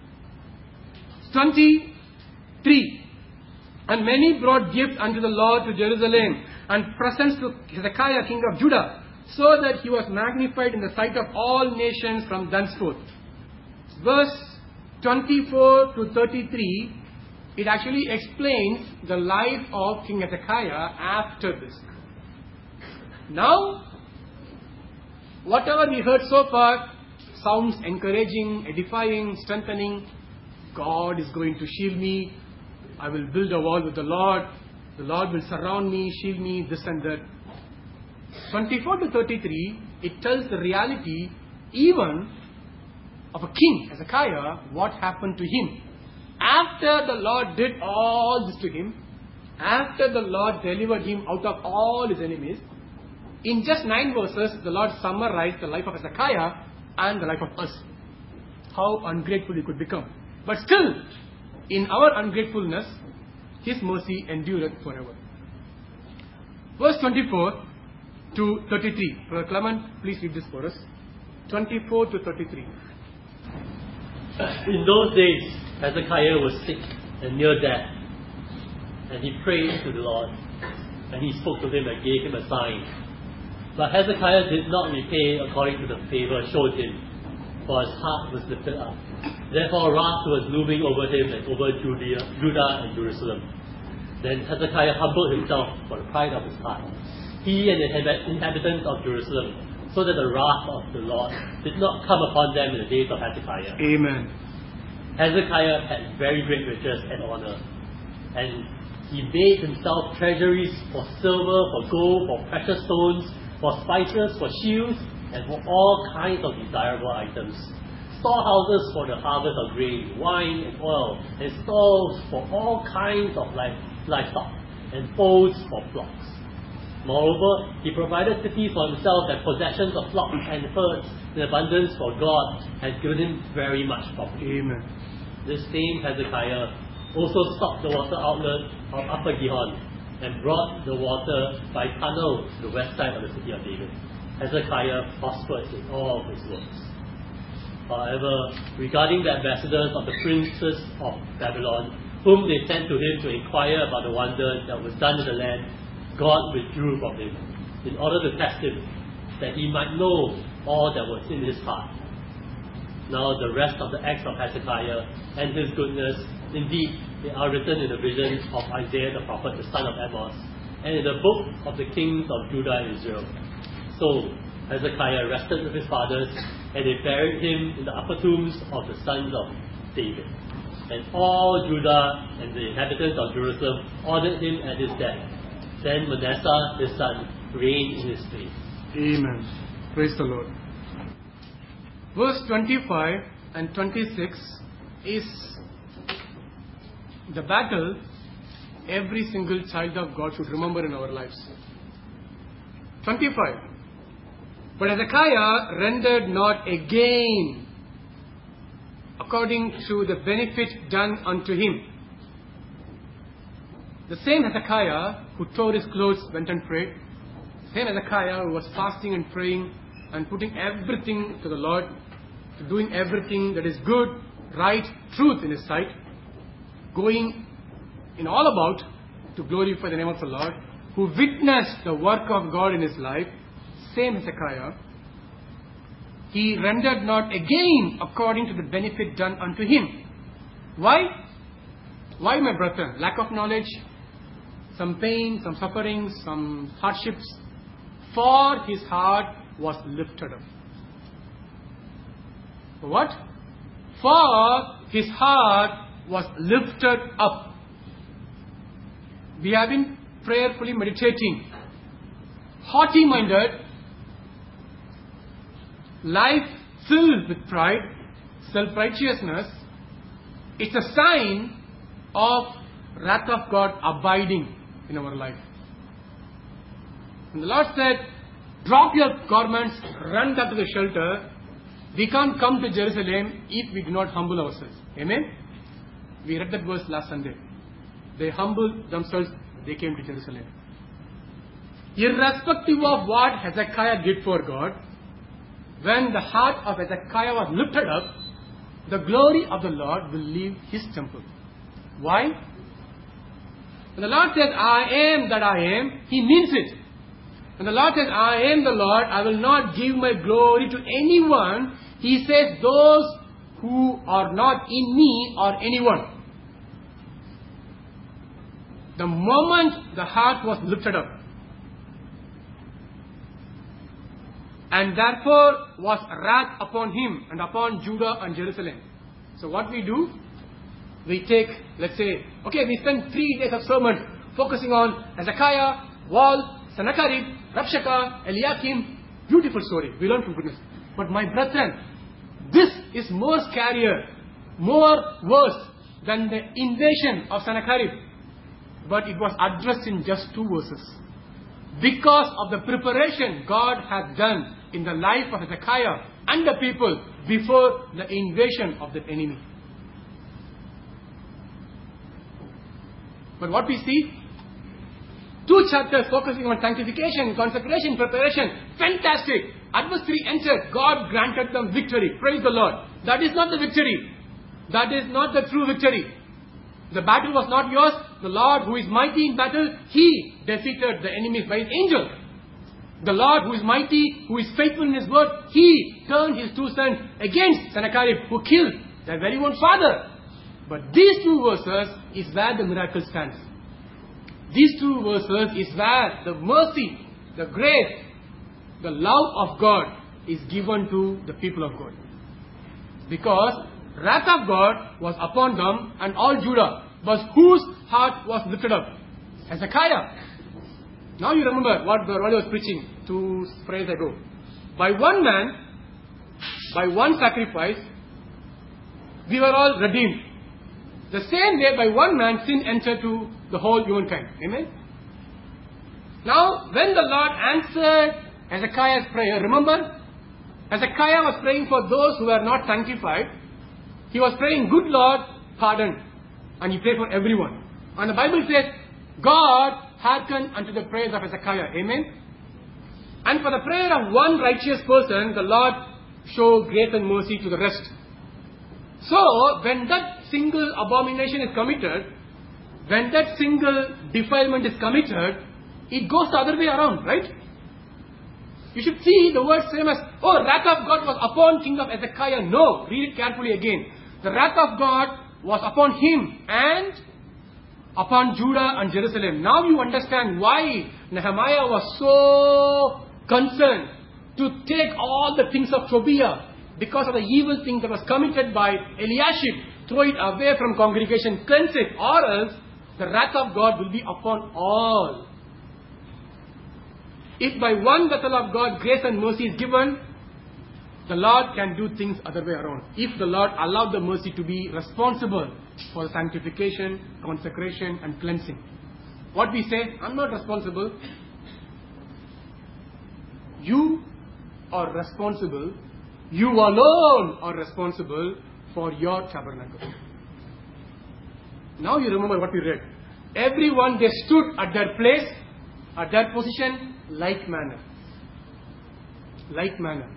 twenty-three. And many brought gifts unto the Lord to Jerusalem, and presents to Hezekiah king of Judah, so that he was magnified in the sight of all nations from thenceforth. Verse twenty-four to thirty-three, it actually explains the life of King Hezekiah after this. Now, whatever we heard so far sounds encouraging, edifying, strengthening. God is going to shield me. I will build a wall with the Lord. The Lord will surround me, shield me, this and that. twenty-four to thirty-three, it tells the reality even of a king, Hezekiah, what happened to him. After the Lord did all this to him, after the Lord delivered him out of all his enemies, in just nine verses, the Lord summarized the life of Hezekiah and the life of us. How ungrateful we could become. But still, in our ungratefulness, His mercy endureth forever. Verse twenty-four to thirty-three. Brother Clement, please read this for us. twenty-four to thirty-three. In those days, Hezekiah was sick and near death. And he prayed to the Lord. And he spoke to him and gave him a sign. But Hezekiah did not repay according to the favor showed him, for his heart was lifted up. Therefore wrath was looming over him and over Judea, Judah and Jerusalem. Then Hezekiah humbled himself for the pride of his heart, he and the inhabitants of Jerusalem, so that the wrath of the Lord did not come upon them in the days of Hezekiah. Amen. Hezekiah had very great riches and honor, and he made himself treasuries for silver, for gold, for precious stones, for spices, for shields, and for all kinds of desirable items. Storehouses for the harvest of grain, wine and oil, and stalls for all kinds of livestock, and folds for flocks. Moreover, he provided cities for himself and possessions of flocks and herds in abundance, for God had given him very much property. Amen. This same Hezekiah also stopped the water outlet of Upper Gihon and brought the water by tunnel to the west side of the city of David. Hezekiah prospered in all his works. However, regarding the ambassadors of the princes of Babylon, whom they sent to him to inquire about the wonder that was done in the land, God withdrew from him, in order to test him, that he might know all that was in his heart. Now the rest of the acts of Hezekiah and his goodness, indeed, they are written in the visions of Isaiah the prophet, the son of Amos, and in the book of the kings of Judah and Israel. So Hezekiah rested with his fathers, and they buried him in the upper tombs of the sons of David. And all Judah and the inhabitants of Jerusalem honored him at his death. Then Manasseh, his son, reigned in his place. Amen. Praise the Lord. Verse twenty-five and twenty-six is the battle every single child of God should remember in our lives. twenty-five. But Hezekiah rendered not again according to the benefit done unto him. The same Hezekiah who tore his clothes went and prayed. The same Hezekiah who was fasting and praying and putting everything to the Lord, to doing everything that is good, right, truth in his sight, going in all about to glorify the name of the Lord, who witnessed the work of God in his life, same Hezekiah, he rendered not again according to the benefit done unto him. Why? Why, my brother? Lack of knowledge, some pain, some suffering, some hardships. For his heart was lifted up. For what? For his heart was lifted up. We have been prayerfully meditating. Haughty-minded, life filled with pride, self-righteousness, it's a sign of wrath of God abiding in our life. And the Lord said, drop your garments, run back to the shelter. We can't come to Jerusalem if we do not humble ourselves. Amen? We read that verse last Sunday. They humbled themselves, they came to Jerusalem. Irrespective of what Hezekiah did for God, when the heart of Hezekiah was lifted up, the glory of the Lord will leave his temple. Why? When the Lord says, I am that I am, he means it. When the Lord says, I am the Lord, I will not give my glory to anyone, he says, those who are not in me or anyone. The moment the heart was lifted up, and therefore was wrath upon him and upon Judah and Jerusalem. So what we do? We take, let's say, okay, we spend three days of sermon focusing on Hezekiah, wall, Sennacherib, Rabshakeh, Eliakim. Beautiful story. We learn from goodness. But my brethren, this is more scarier, more worse than the invasion of Sennacherib. But it was addressed in just two verses. Because of the preparation God had done in the life of Hezekiah and the people before the invasion of the enemy. But what we see? Two chapters focusing on sanctification, consecration, preparation. Fantastic. Adversary entered. God granted them victory. Praise the Lord. That is not the victory. That is not the true victory. The battle was not yours. The Lord who is mighty in battle, He defeated the enemies by His angel. The Lord who is mighty, who is faithful in His word, He turned His two sons against Sennacherib, who killed their very own father. But these two verses is where the miracle stands. These two verses is where the mercy, the grace, the love of God is given to the people of God. Because wrath of God was upon them and all Judah, but whose heart was lifted up? Hezekiah. Now you remember what the Lord was preaching two prayers ago. By one man, by one sacrifice, we were all redeemed. The same way, by one man, sin entered to the whole humankind. Amen? Now, when the Lord answered Hezekiah's prayer, remember? Hezekiah was praying for those who were not sanctified. He was praying, good Lord, pardon. And he prayed for everyone. And the Bible says, God hearkened unto the prayers of Hezekiah. Amen? And for the prayer of one righteous person, the Lord showed grace and mercy to the rest. So, when that single abomination is committed, when that single defilement is committed, it goes the other way around, right? You should see the word same as, oh, wrath of God was upon king of Hezekiah. No, read it carefully again. The wrath of God was upon him and upon Judah and Jerusalem. Now you understand why Nehemiah was so concerned to take all the things of Tobiah, because of the evil thing that was committed by Eliashib. Throw it away from congregation, cleanse it, or else the wrath of God will be upon all. If by one vessel of God grace and mercy is given, the Lord can do things other way around. If the Lord allowed the mercy to be responsible for sanctification, consecration and cleansing. What we say, I'm not responsible. You are responsible. You alone are responsible for your tabernacle. Now you remember what we read. Everyone, they stood at their place, at their position, like manner. Like manner.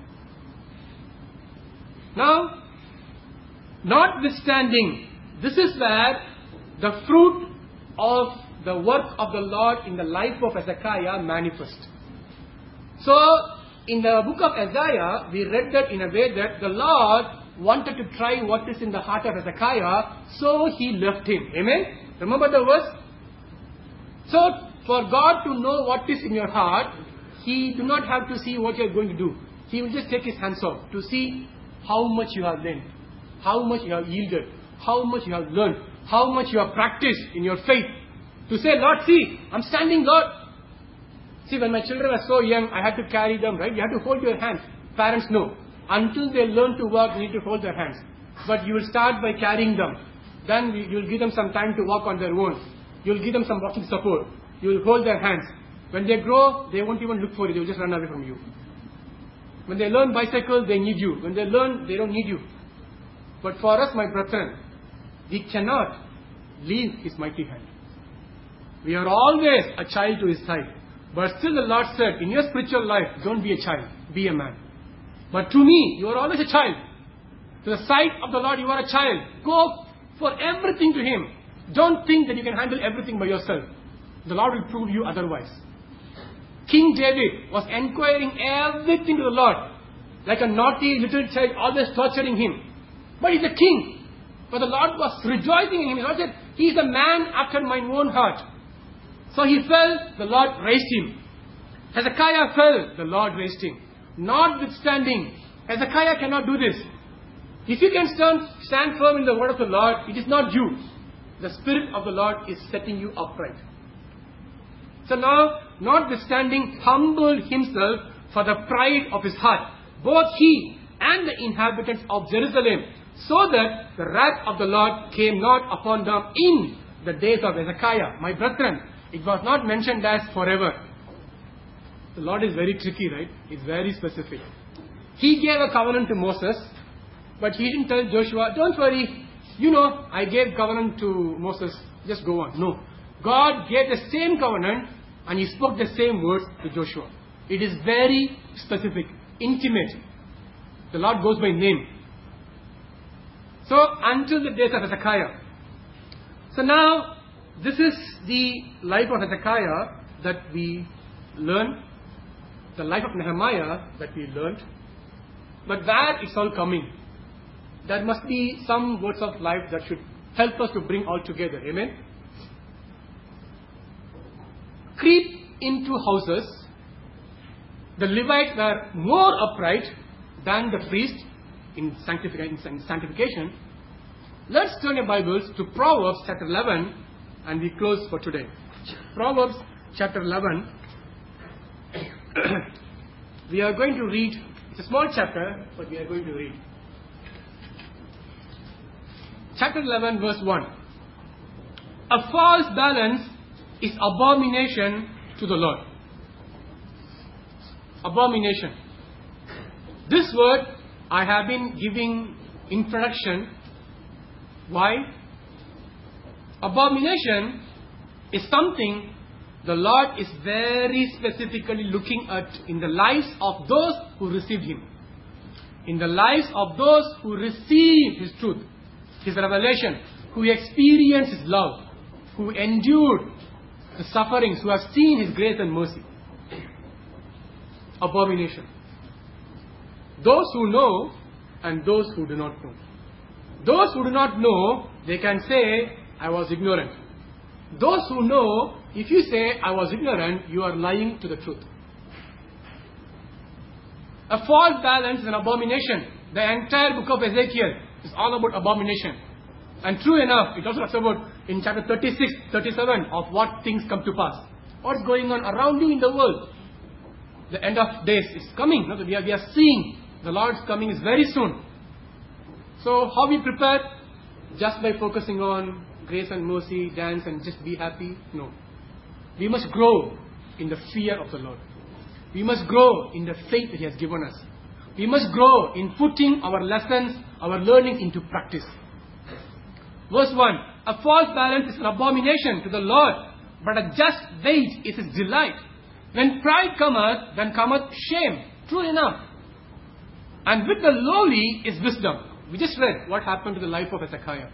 Now, notwithstanding, this is where the fruit of the work of the Lord in the life of Hezekiah manifests. So, in the book of Isaiah, we read that in a way that the Lord wanted to try what is in the heart of Hezekiah, so He left him. Amen? Remember the verse? So, for God to know what is in your heart, He do not have to see what you are going to do. He will just take His hands off to see how much you have learned, how much you have yielded, how much you have learned, how much you have practiced in your faith. To say, Lord, see, I'm standing, Lord. See, when my children were so young, I had to carry them, right? You have to hold your hands. Parents know. Until they learn to walk, you need to hold their hands. But you will start by carrying them. Then you will give them some time to walk on their own. You will give them some walking support. You will hold their hands. When they grow, they won't even look for you. They will just run away from you. When they learn bicycle, they need you. When they learn, they don't need you. But for us, my brethren, we cannot leave His mighty hand. We are always a child to His side. But still the Lord said, in your spiritual life, don't be a child, be a man. But to me, you are always a child. To the sight of the Lord, you are a child. Go for everything to Him. Don't think that you can handle everything by yourself. The Lord will prove you otherwise. King David was inquiring everything to the Lord. Like a naughty little child, always torturing him. But he's a king. But the Lord was rejoicing in him. The Lord said, he is a man after my own heart. So he fell, the Lord raised him. Hezekiah fell, the Lord raised him. Notwithstanding, Hezekiah cannot do this. If you can stand, stand firm in the word of the Lord, it is not you. The Spirit of the Lord is setting you upright. So now, notwithstanding, humbled himself for the pride of his heart, both he and the inhabitants of Jerusalem, so that the wrath of the Lord came not upon them in the days of Hezekiah. My brethren, it was not mentioned as forever. The Lord is very tricky, right? It's very specific. He gave a covenant to Moses, but he didn't tell Joshua, don't worry, you know, I gave covenant to Moses, just go on. No. God gave the same covenant and he spoke the same words to Joshua. It is very specific, intimate. The Lord goes by name. So, until the days of Hezekiah. So now, this is the life of Hezekiah that we learn. The life of Nehemiah that we learned. But where it's all coming? There must be some words of life that should help us to bring all together. Amen? Creep into houses. The Levites were more upright than the priest in sanctification. Let's turn your Bibles to Proverbs chapter eleven and we close for today. Proverbs chapter eleven. We are going to read, it's a small chapter, but we are going to read. Chapter eleven verse one. A false balance is abomination to the Lord. Abomination. This word I have been giving introduction. Why? Abomination is something the Lord is very specifically looking at in the lives of those who received Him. In the lives of those who receive His truth, His revelation, who experienced His love, who endured the sufferings, who have seen His grace and mercy. Abomination. Those who know and those who do not know. Those who do not know, they can say, I was ignorant. Those who know, if you say, I was ignorant, you are lying to the truth. A false balance is an abomination. The entire book of Ezekiel is all about abomination. And true enough, it also talks about in chapter thirty-six, thirty-seven of what things come to pass. What's going on around you in the world. The end of days is coming. We are, we are seeing the Lord's coming is very soon. So how we prepare? Just by focusing on grace and mercy, dance and just be happy? No. We must grow in the fear of the Lord. We must grow in the faith that He has given us. We must grow in putting our lessons, our learning into practice. Verse one. A false balance is an abomination to the Lord, but a just weight is His delight. When pride cometh, then cometh shame. True enough. And with the lowly is wisdom. We just read what happened to the life of Hezekiah.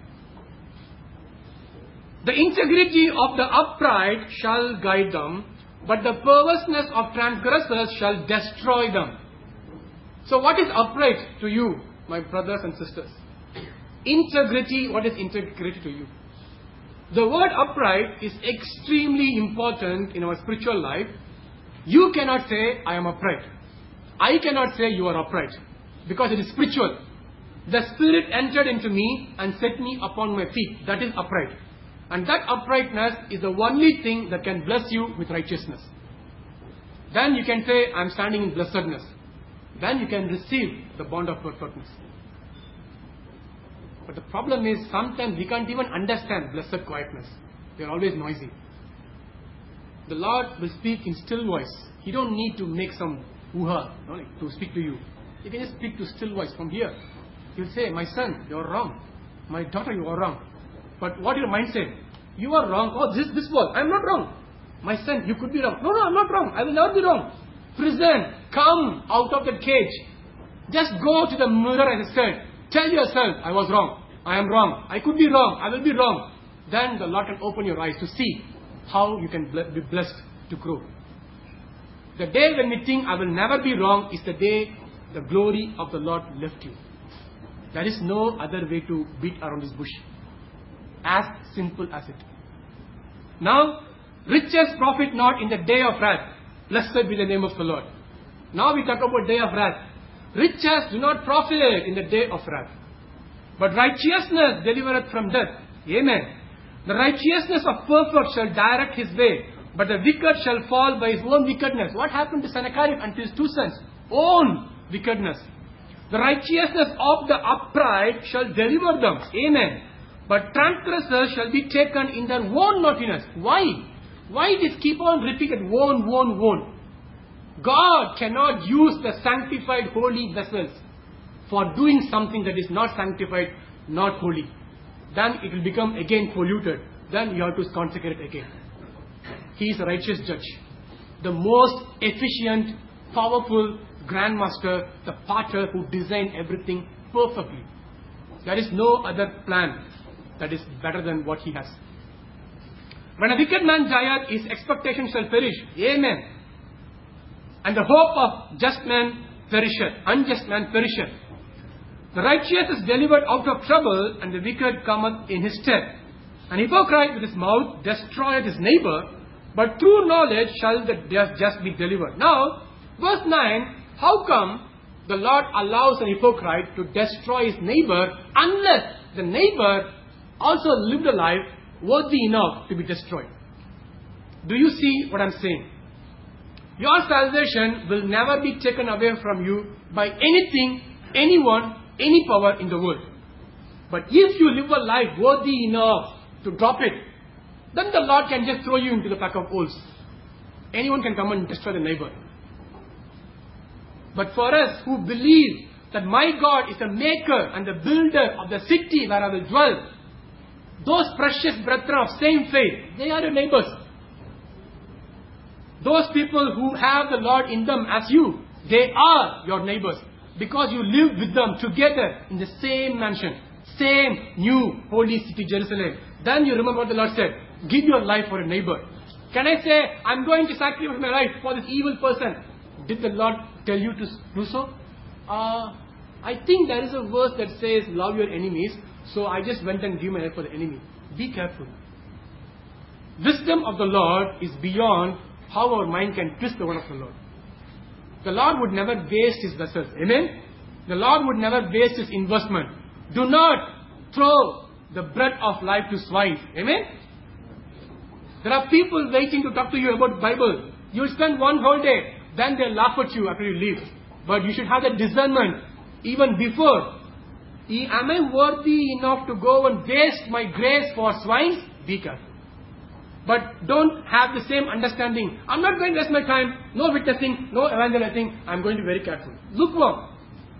The integrity of the upright shall guide them, but the perverseness of transgressors shall destroy them. So what is upright to you, my brothers and sisters? Integrity, what is integrity to you? The word upright is extremely important in our spiritual life. You cannot say, I am upright. I cannot say you are upright. Because it is spiritual. The Spirit entered into me and set me upon my feet. That is upright. And that uprightness is the only thing that can bless you with righteousness. Then you can say, I am standing in blessedness. Then you can receive the bond of perfectness. But the problem is, sometimes we can't even understand blessed quietness. We are always noisy. The Lord will speak in still voice. He don't need to make some hoo-ha, you know, like, to speak to you. He can just speak to still voice from here. He'll say, my son, you are wrong. My daughter, you are wrong. But what your mind said? You are wrong. Oh, this this was. I am not wrong. My son, you could be wrong. No, no, I am not wrong. I will never be wrong. Prison, come out of that cage. Just go to the mirror and said, tell yourself, I was wrong. I am wrong. I could be wrong. I will be wrong. Then the Lord can open your eyes to see how you can be blessed to grow. The day when we think I will never be wrong is the day the glory of the Lord left you. There is no other way to beat around this bush. As simple as it. Now, riches profit not in the day of wrath. Blessed be the name of the Lord. Now we talk about day of wrath. Riches do not profit in the day of wrath. But righteousness delivereth from death. Amen. The righteousness of perfect shall direct his way, but the wicked shall fall by his own wickedness. What happened to Sennacherib and to his two sons? Own wickedness. The righteousness of the upright shall deliver them. Amen. But transgressors shall be taken in their own naughtiness. Why? Why this keep on repeated? Own, own, own. God cannot use the sanctified holy vessels for doing something that is not sanctified, not holy. Then it will become again polluted. Then you have to consecrate again. He is a righteous judge. The most efficient, powerful grandmaster, the potter who designed everything perfectly. There is no other plan that is better than what he has. When a wicked man dieth, his expectation shall perish. Amen. And the hope of just man perisheth. Unjust man perisheth. The righteous is delivered out of trouble, and the wicked cometh in his stead. An hypocrite with his mouth destroyeth his neighbor, but through knowledge shall the just be delivered. Now, verse nine, how come the Lord allows an hypocrite to destroy his neighbor unless the neighbor also lived a life worthy enough to be destroyed? Do you see what I'm saying? Your salvation will never be taken away from you by anything, anyone, any power in the world. But if you live a life worthy enough to drop it, then the Lord can just throw you into the pack of wolves. Anyone can come and destroy the neighbor. But for us who believe that my God is the maker and the builder of the city where I will dwell, those precious brethren of same faith, they are your neighbors. Those people who have the Lord in them as you, they are your neighbors. Because you live with them together in the same mansion, same new holy city Jerusalem. Then you remember what the Lord said. Give your life for a neighbor. Can I say, I'm going to sacrifice my life for this evil person? Did the Lord tell you to do so? Uh, I think there is a verse that says, love your enemies. So I just went and gave my life for the enemy. Be careful. Wisdom of the Lord is beyond how our mind can twist the word of the Lord. The Lord would never waste his vessels. Amen? The Lord would never waste his investment. Do not throw the bread of life to swine. Amen? There are people waiting to talk to you about Bible. You spend one whole day, then they laugh at you after you leave. But you should have that discernment even before. Am I worthy enough to go and waste my grace for swines? Be careful. But don't have the same understanding. I'm not going to waste my time. No witnessing, no evangelizing. I'm going to be very careful. Lukewarm.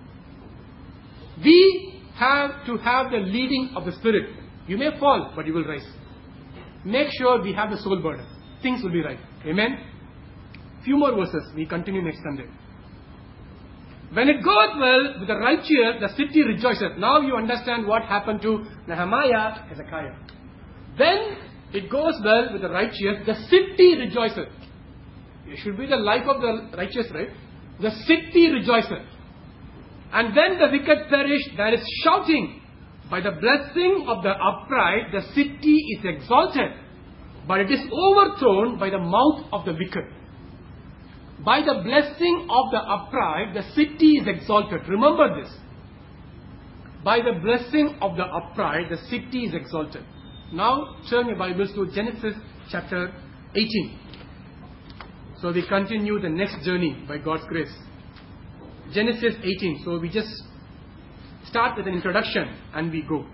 We have to have the leading of the Spirit. You may fall, but you will rise. Make sure we have the soul burden. Things will be right. Amen? Few more verses. We continue next Sunday. When it goes well with the righteous, the city rejoiceth. Now you understand what happened to Nehemiah, Hezekiah. When it goes well with the righteous, the city rejoiceth. It should be the life of the righteous, right? The city rejoiceth. And when the wicked perish, there is shouting. By the blessing of the upright, the city is exalted. But it is overthrown by the mouth of the wicked. By the blessing of the upright, the city is exalted. Remember this. By the blessing of the upright, the city is exalted. Now, turn your Bibles to Genesis chapter eighteen. So we continue the next journey by God's grace. Genesis eighteen. So we just start with an introduction and we go.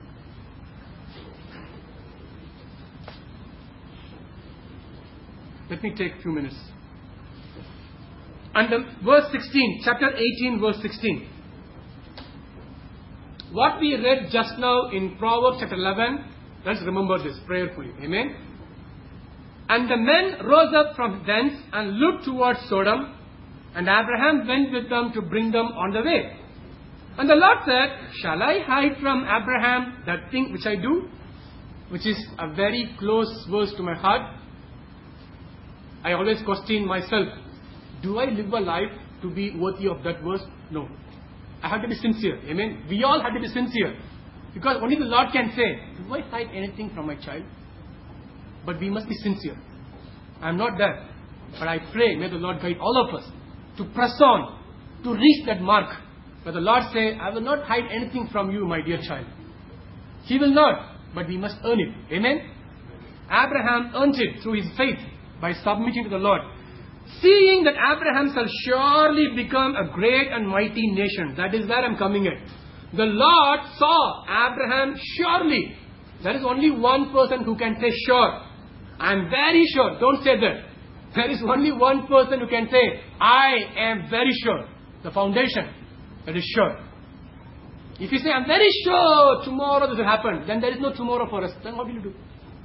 Let me take a few minutes. And the verse sixteen, chapter eighteen, verse sixteen. What we read just now in Proverbs chapter eleven, let's remember this prayerfully. Amen. And the men rose up from thence and looked towards Sodom, and Abraham went with them to bring them on the way. And the Lord said, shall I hide from Abraham that thing which I do? Which is a very close verse to my heart. I always question myself, do I live a life to be worthy of that verse? No. I have to be sincere. Amen. We all have to be sincere. Because only the Lord can say, do I hide anything from my child? But we must be sincere. I am not there. But I pray, may the Lord guide all of us to press on, to reach that mark. But the Lord says, I will not hide anything from you, my dear child. He will not, but we must earn it. Amen? Abraham earned it through his faith by submitting to the Lord. Seeing that Abraham shall surely become a great and mighty nation. That is where I am coming at. The Lord saw Abraham surely. There is only one person who can say sure. I am very sure. Don't say that. There is only one person who can say, I am very sure. The foundation. That is sure. If you say, I am very sure tomorrow this will happen, then there is no tomorrow for us. Then what will you do?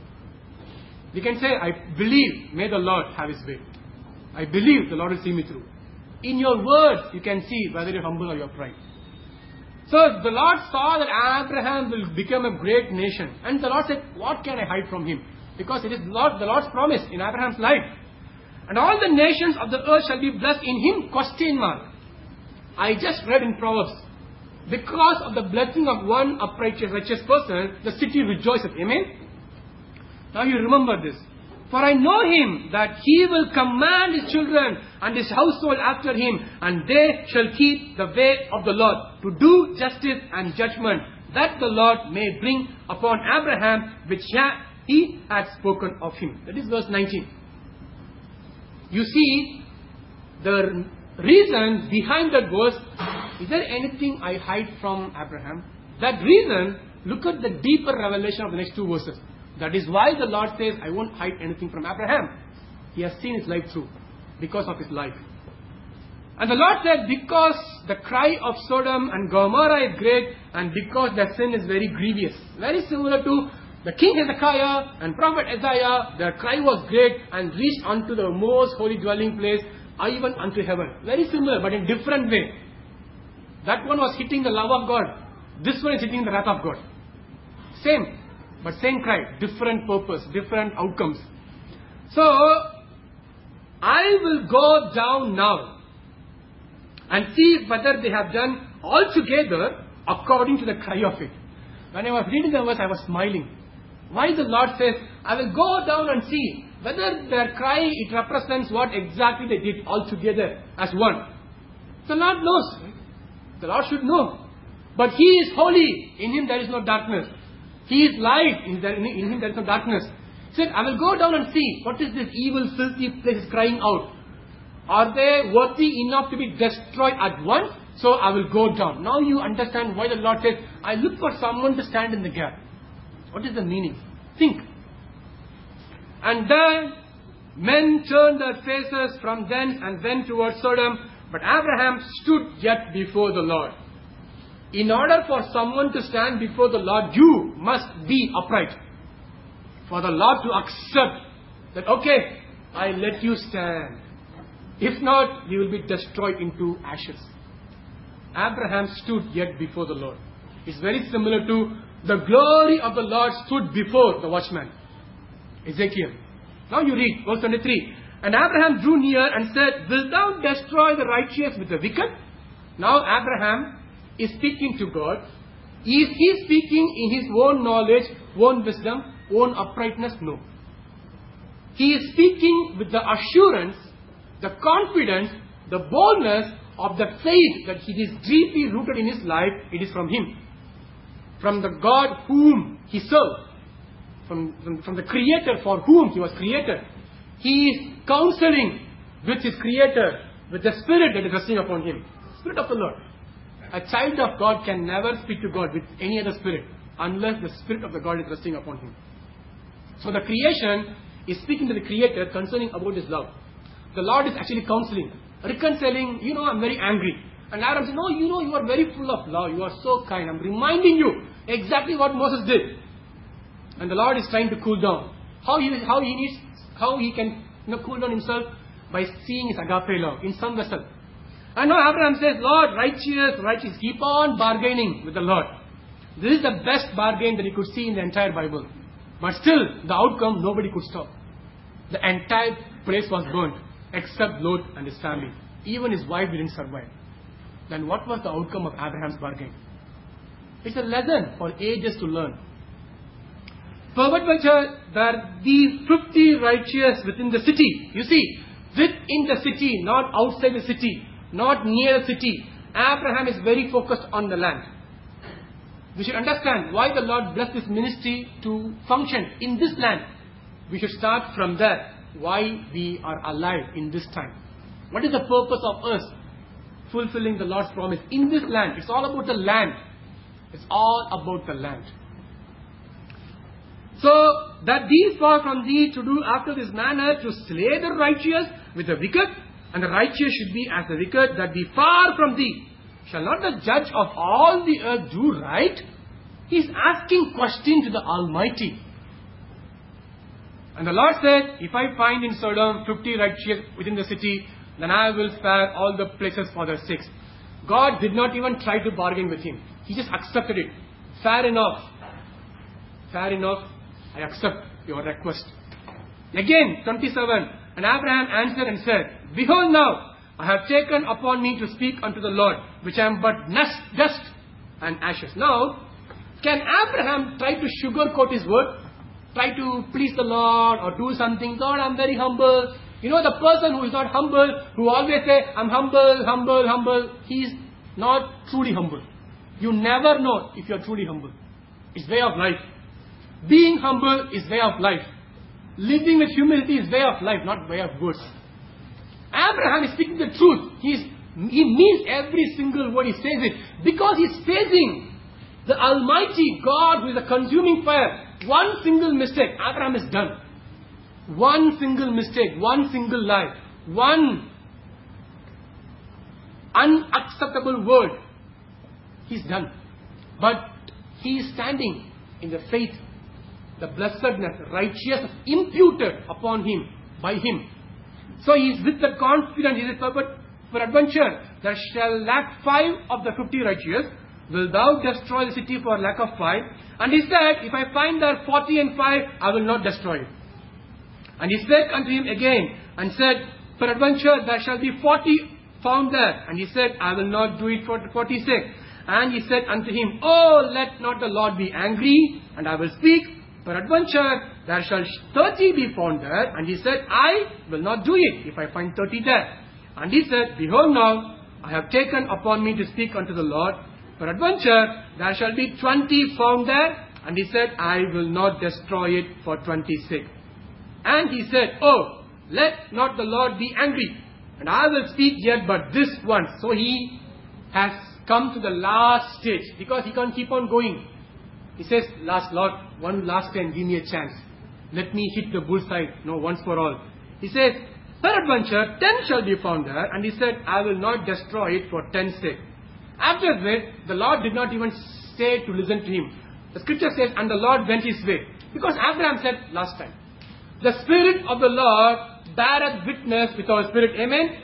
We can say, I believe, may the Lord have His way. I believe the Lord will see me through. In your words, you can see whether you're humble or you're pride. So the Lord saw that Abraham will become a great nation. And the Lord said, what can I hide from him? Because it is Lord, the Lord's promise in Abraham's life. And all the nations of the earth shall be blessed in him, question mark. I just read in Proverbs, because of the blessing of one upright, righteous person, the city rejoiceth. Amen? Now you remember this. For I know him, that he will command his children and his household after him, and they shall keep the way of the Lord, to do justice and judgment, that the Lord may bring upon Abraham, which he had spoken of him. That is verse nineteen. You see, the reason behind that verse, is there anything I hide from Abraham? That reason, look at the deeper revelation of the next two verses. That is why the Lord says, I won't hide anything from Abraham. He has seen his life through, because of his life. And the Lord said, because the cry of Sodom and Gomorrah is great, and because their sin is very grievous. Very similar to the king Hezekiah and prophet Isaiah. Their cry was great and reached unto the most holy dwelling place, even unto heaven. Very similar, but in different way. That one was hitting the love of God. This one is hitting the wrath of God. Same. But same cry, different purpose, different outcomes. So, I will go down now and see whether they have done altogether according to the cry of it. When I was reading the verse, I was smiling. Why the Lord says, I will go down and see whether their cry, it represents what exactly they did altogether as one. The Lord knows. The Lord should know. But He is holy. In Him there is no darkness. He is light, in, there, in him there is no darkness. He said, I will go down and see what is this evil, filthy place crying out. Are they worthy enough to be destroyed at once? So I will go down. Now you understand why the Lord says, I look for someone to stand in the gap. What is the meaning? Think. And then men turned their faces from thence and went towards Sodom, but Abraham stood yet before the Lord. In order for someone to stand before the Lord, you must be upright. For the Lord to accept that, okay, I let you stand. If not, you will be destroyed into ashes. Abraham stood yet before the Lord. It's very similar to the glory of the Lord stood before the watchman. Ezekiel. Now you read verse twenty-three. And Abraham drew near and said, wilt thou destroy the righteous with the wicked? Now Abraham is speaking to God. Is he speaking in his own knowledge, own wisdom, own uprightness? No. He is speaking with the assurance, the confidence, the boldness of the faith that it is deeply rooted in his life. It is from him. From the God whom he served. From, from, from the Creator for whom he was created. He is counseling with his Creator, with the Spirit that is resting upon him. Spirit of the Lord. A child of God can never speak to God with any other spirit unless the Spirit of the God is resting upon him. So the creation is speaking to the Creator concerning about his love. The Lord is actually counseling, reconciling. You know, I'm very angry. And Adam says, no, you know, you are very full of love. You are so kind. I'm reminding you exactly what Moses did. And the Lord is trying to cool down. How he, how he needs, how he can you know, cool down himself? By seeing his agape love in some vessel. And now Abraham says, Lord, righteous, righteous. Keep on bargaining with the Lord. This is the best bargain that he could see in the entire Bible. But still, the outcome, nobody could stop. The entire place was burnt, except Lot and his family. Even his wife didn't survive. Then what was the outcome of Abraham's bargain? It's a lesson for ages to learn. Peradventure, there are these fifty righteous within the city. You see, within the city, not outside the city, not near the city. Abraham is very focused on the land. We should understand why the Lord blessed this ministry to function in this land. We should start from there. Why we are alive in this time. What is the purpose of us fulfilling the Lord's promise in this land? It's all about the land. It's all about the land. So, that these far from thee to do after this manner, to slay the righteous with the wicked, and the righteous should be as the wicked, that be far from thee. Shall not the judge of all the earth do right? He is asking question to the Almighty. And the Lord said, if I find in Sodom fifty righteous within the city, then I will spare all the places for their sakes. God did not even try to bargain with him. He just accepted it. Fair enough. Fair enough. I accept your request. Again, twenty-seven. And Abraham answered and said, behold now, I have taken upon me to speak unto the Lord, which I am but dust and ashes. Now, can Abraham try to sugarcoat his word? Try to please the Lord or do something? Lord, I'm very humble. You know, the person who is not humble, who always say, I'm humble, humble, humble, he is not truly humble. You never know if you are truly humble. It's way of life. Being humble is way of life. Living with humility is way of life, not way of words. Abraham is speaking the truth. He is, he means every single word he says it. Because he is facing the Almighty God who is a consuming fire. One single mistake, Abraham is done. One single mistake, one single lie, one unacceptable word, he's done. But he is standing in the faith, the blessedness, righteousness imputed upon him by him. So he is with the confidence, he is for adventure. There shall lack five of the fifty righteous. Will thou destroy the city for lack of five? And he said, if I find there forty and five, I will not destroy it. And he said unto him again, and said, peradventure there shall be forty found there. And he said, I will not do it for forty-six. And he said unto him, oh, let not the Lord be angry, and I will speak. Peradventure there shall thirty be found there. And he said, I will not do it, if I find thirty there. And he said, behold now, I have taken upon me to speak unto the Lord. Peradventure there shall be twenty found there. And he said, I will not destroy it for twenty-six. And he said, oh, let not the Lord be angry, and I will speak yet but this once. So he has come to the last stage, because he can't keep on going. He says, last Lord, one last time, give me a chance. Let me hit the bullseye, no, once for all. He says, peradventure, ten shall be found there. And he said, I will not destroy it for ten's sake. After that, the Lord did not even stay to listen to him. The scripture says, and the Lord went his way. Because Abraham said last time, the Spirit of the Lord beareth witness with our spirit. Amen?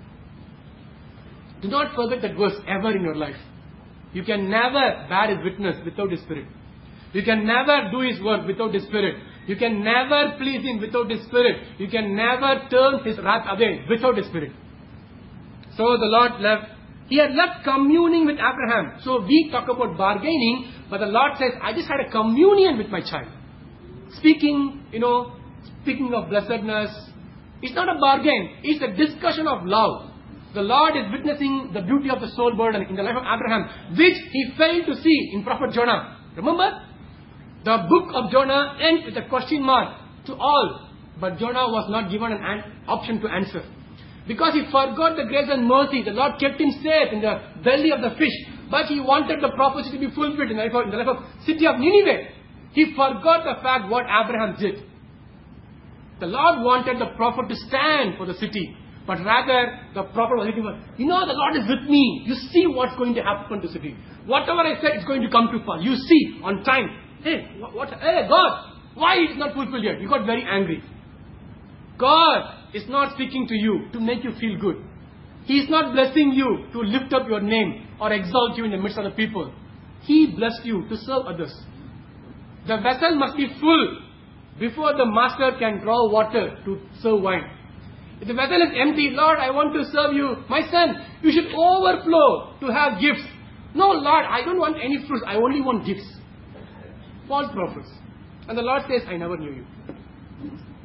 Do not forget that verse ever in your life. You can never bear His witness without His Spirit. You can never do His work without His Spirit. You can never please Him without His Spirit. You can never turn His wrath away without His Spirit. So the Lord left. He had left communing with Abraham. So we talk about bargaining, but the Lord says, I just had a communion with my child. Speaking, you know, speaking of blessedness, it's not a bargain, it's a discussion of love. The Lord is witnessing the beauty of the soul burden in the life of Abraham, which he failed to see in Prophet Jonah. Remember? The book of Jonah ends with a question mark to all, but Jonah was not given an, an option to answer. Because he forgot the grace and mercy, the Lord kept him safe in the belly of the fish, but he wanted the prophecy to be fulfilled in the life of, in the life of city of Nineveh. He forgot the fact what Abraham did. The Lord wanted the prophet to stand for the city, but rather the prophet was thinking, you know, the Lord is with me. You see what's going to happen to the city. Whatever I said is going to come to pass. You see on time. Hey, what, what? Hey, God, why it is not fulfilled yet? You got very angry. God is not speaking to you to make you feel good. He is not blessing you to lift up your name or exalt you in the midst of the people. He blessed you to serve others. The vessel must be full before the master can draw water to serve wine. If the vessel is empty, Lord, I want to serve you. My son, you should overflow to have gifts. No, Lord, I don't want any fruits. I only want gifts. False prophets. And the Lord says, I never knew you.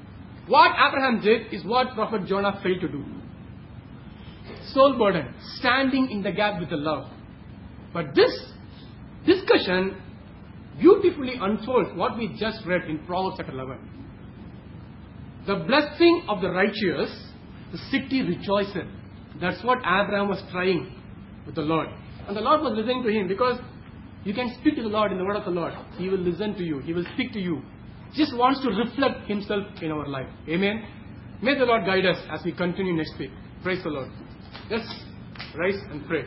What Abraham did is what Prophet Jonah failed to do. Soul burden, standing in the gap with the love. But this discussion beautifully unfolds what we just read in Proverbs chapter eleven. The blessing of the righteous, the city rejoiceth. That's what Abraham was trying with the Lord. And the Lord was listening to him, because you can speak to the Lord in the word of the Lord. He will listen to you. He will speak to you. Just wants to reflect himself in our life. Amen. May the Lord guide us as we continue next week. Praise the Lord. Let's rise and pray.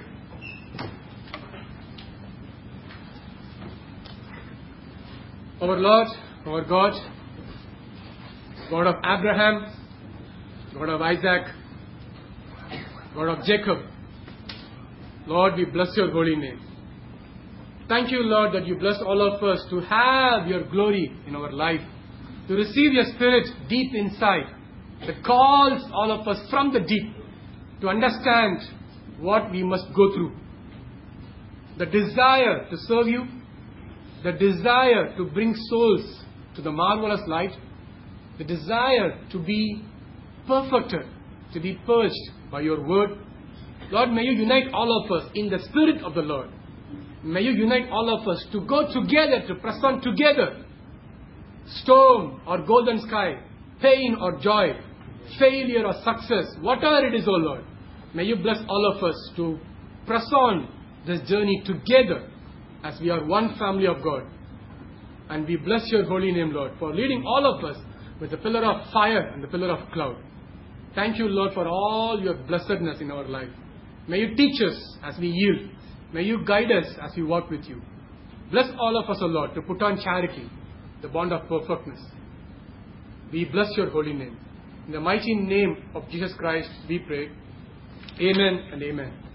Our Lord, our God, God of Abraham, God of Isaac, God of Jacob, Lord, we bless your holy name. Thank you, Lord, that you bless all of us to have your glory in our life, to receive your Spirit deep inside, that calls all of us from the deep to understand what we must go through. The desire to serve you, the desire to bring souls to the marvelous light, the desire to be perfected, to be purged by your word. Lord, may you unite all of us in the Spirit of the Lord. May you unite all of us to go together, to press on together. Storm or golden sky, pain or joy, failure or success, whatever it is, O Lord, may you bless all of us to press on this journey together as we are one family of God. And we bless your holy name, Lord, for leading all of us with the pillar of fire and the pillar of cloud. Thank you, Lord, for all your blessedness in our life. May you teach us as we yield. May you guide us as we walk with you. Bless all of us, O Lord, to put on charity, the bond of perfectness. We bless your holy name. In the mighty name of Jesus Christ, we pray. Amen and amen.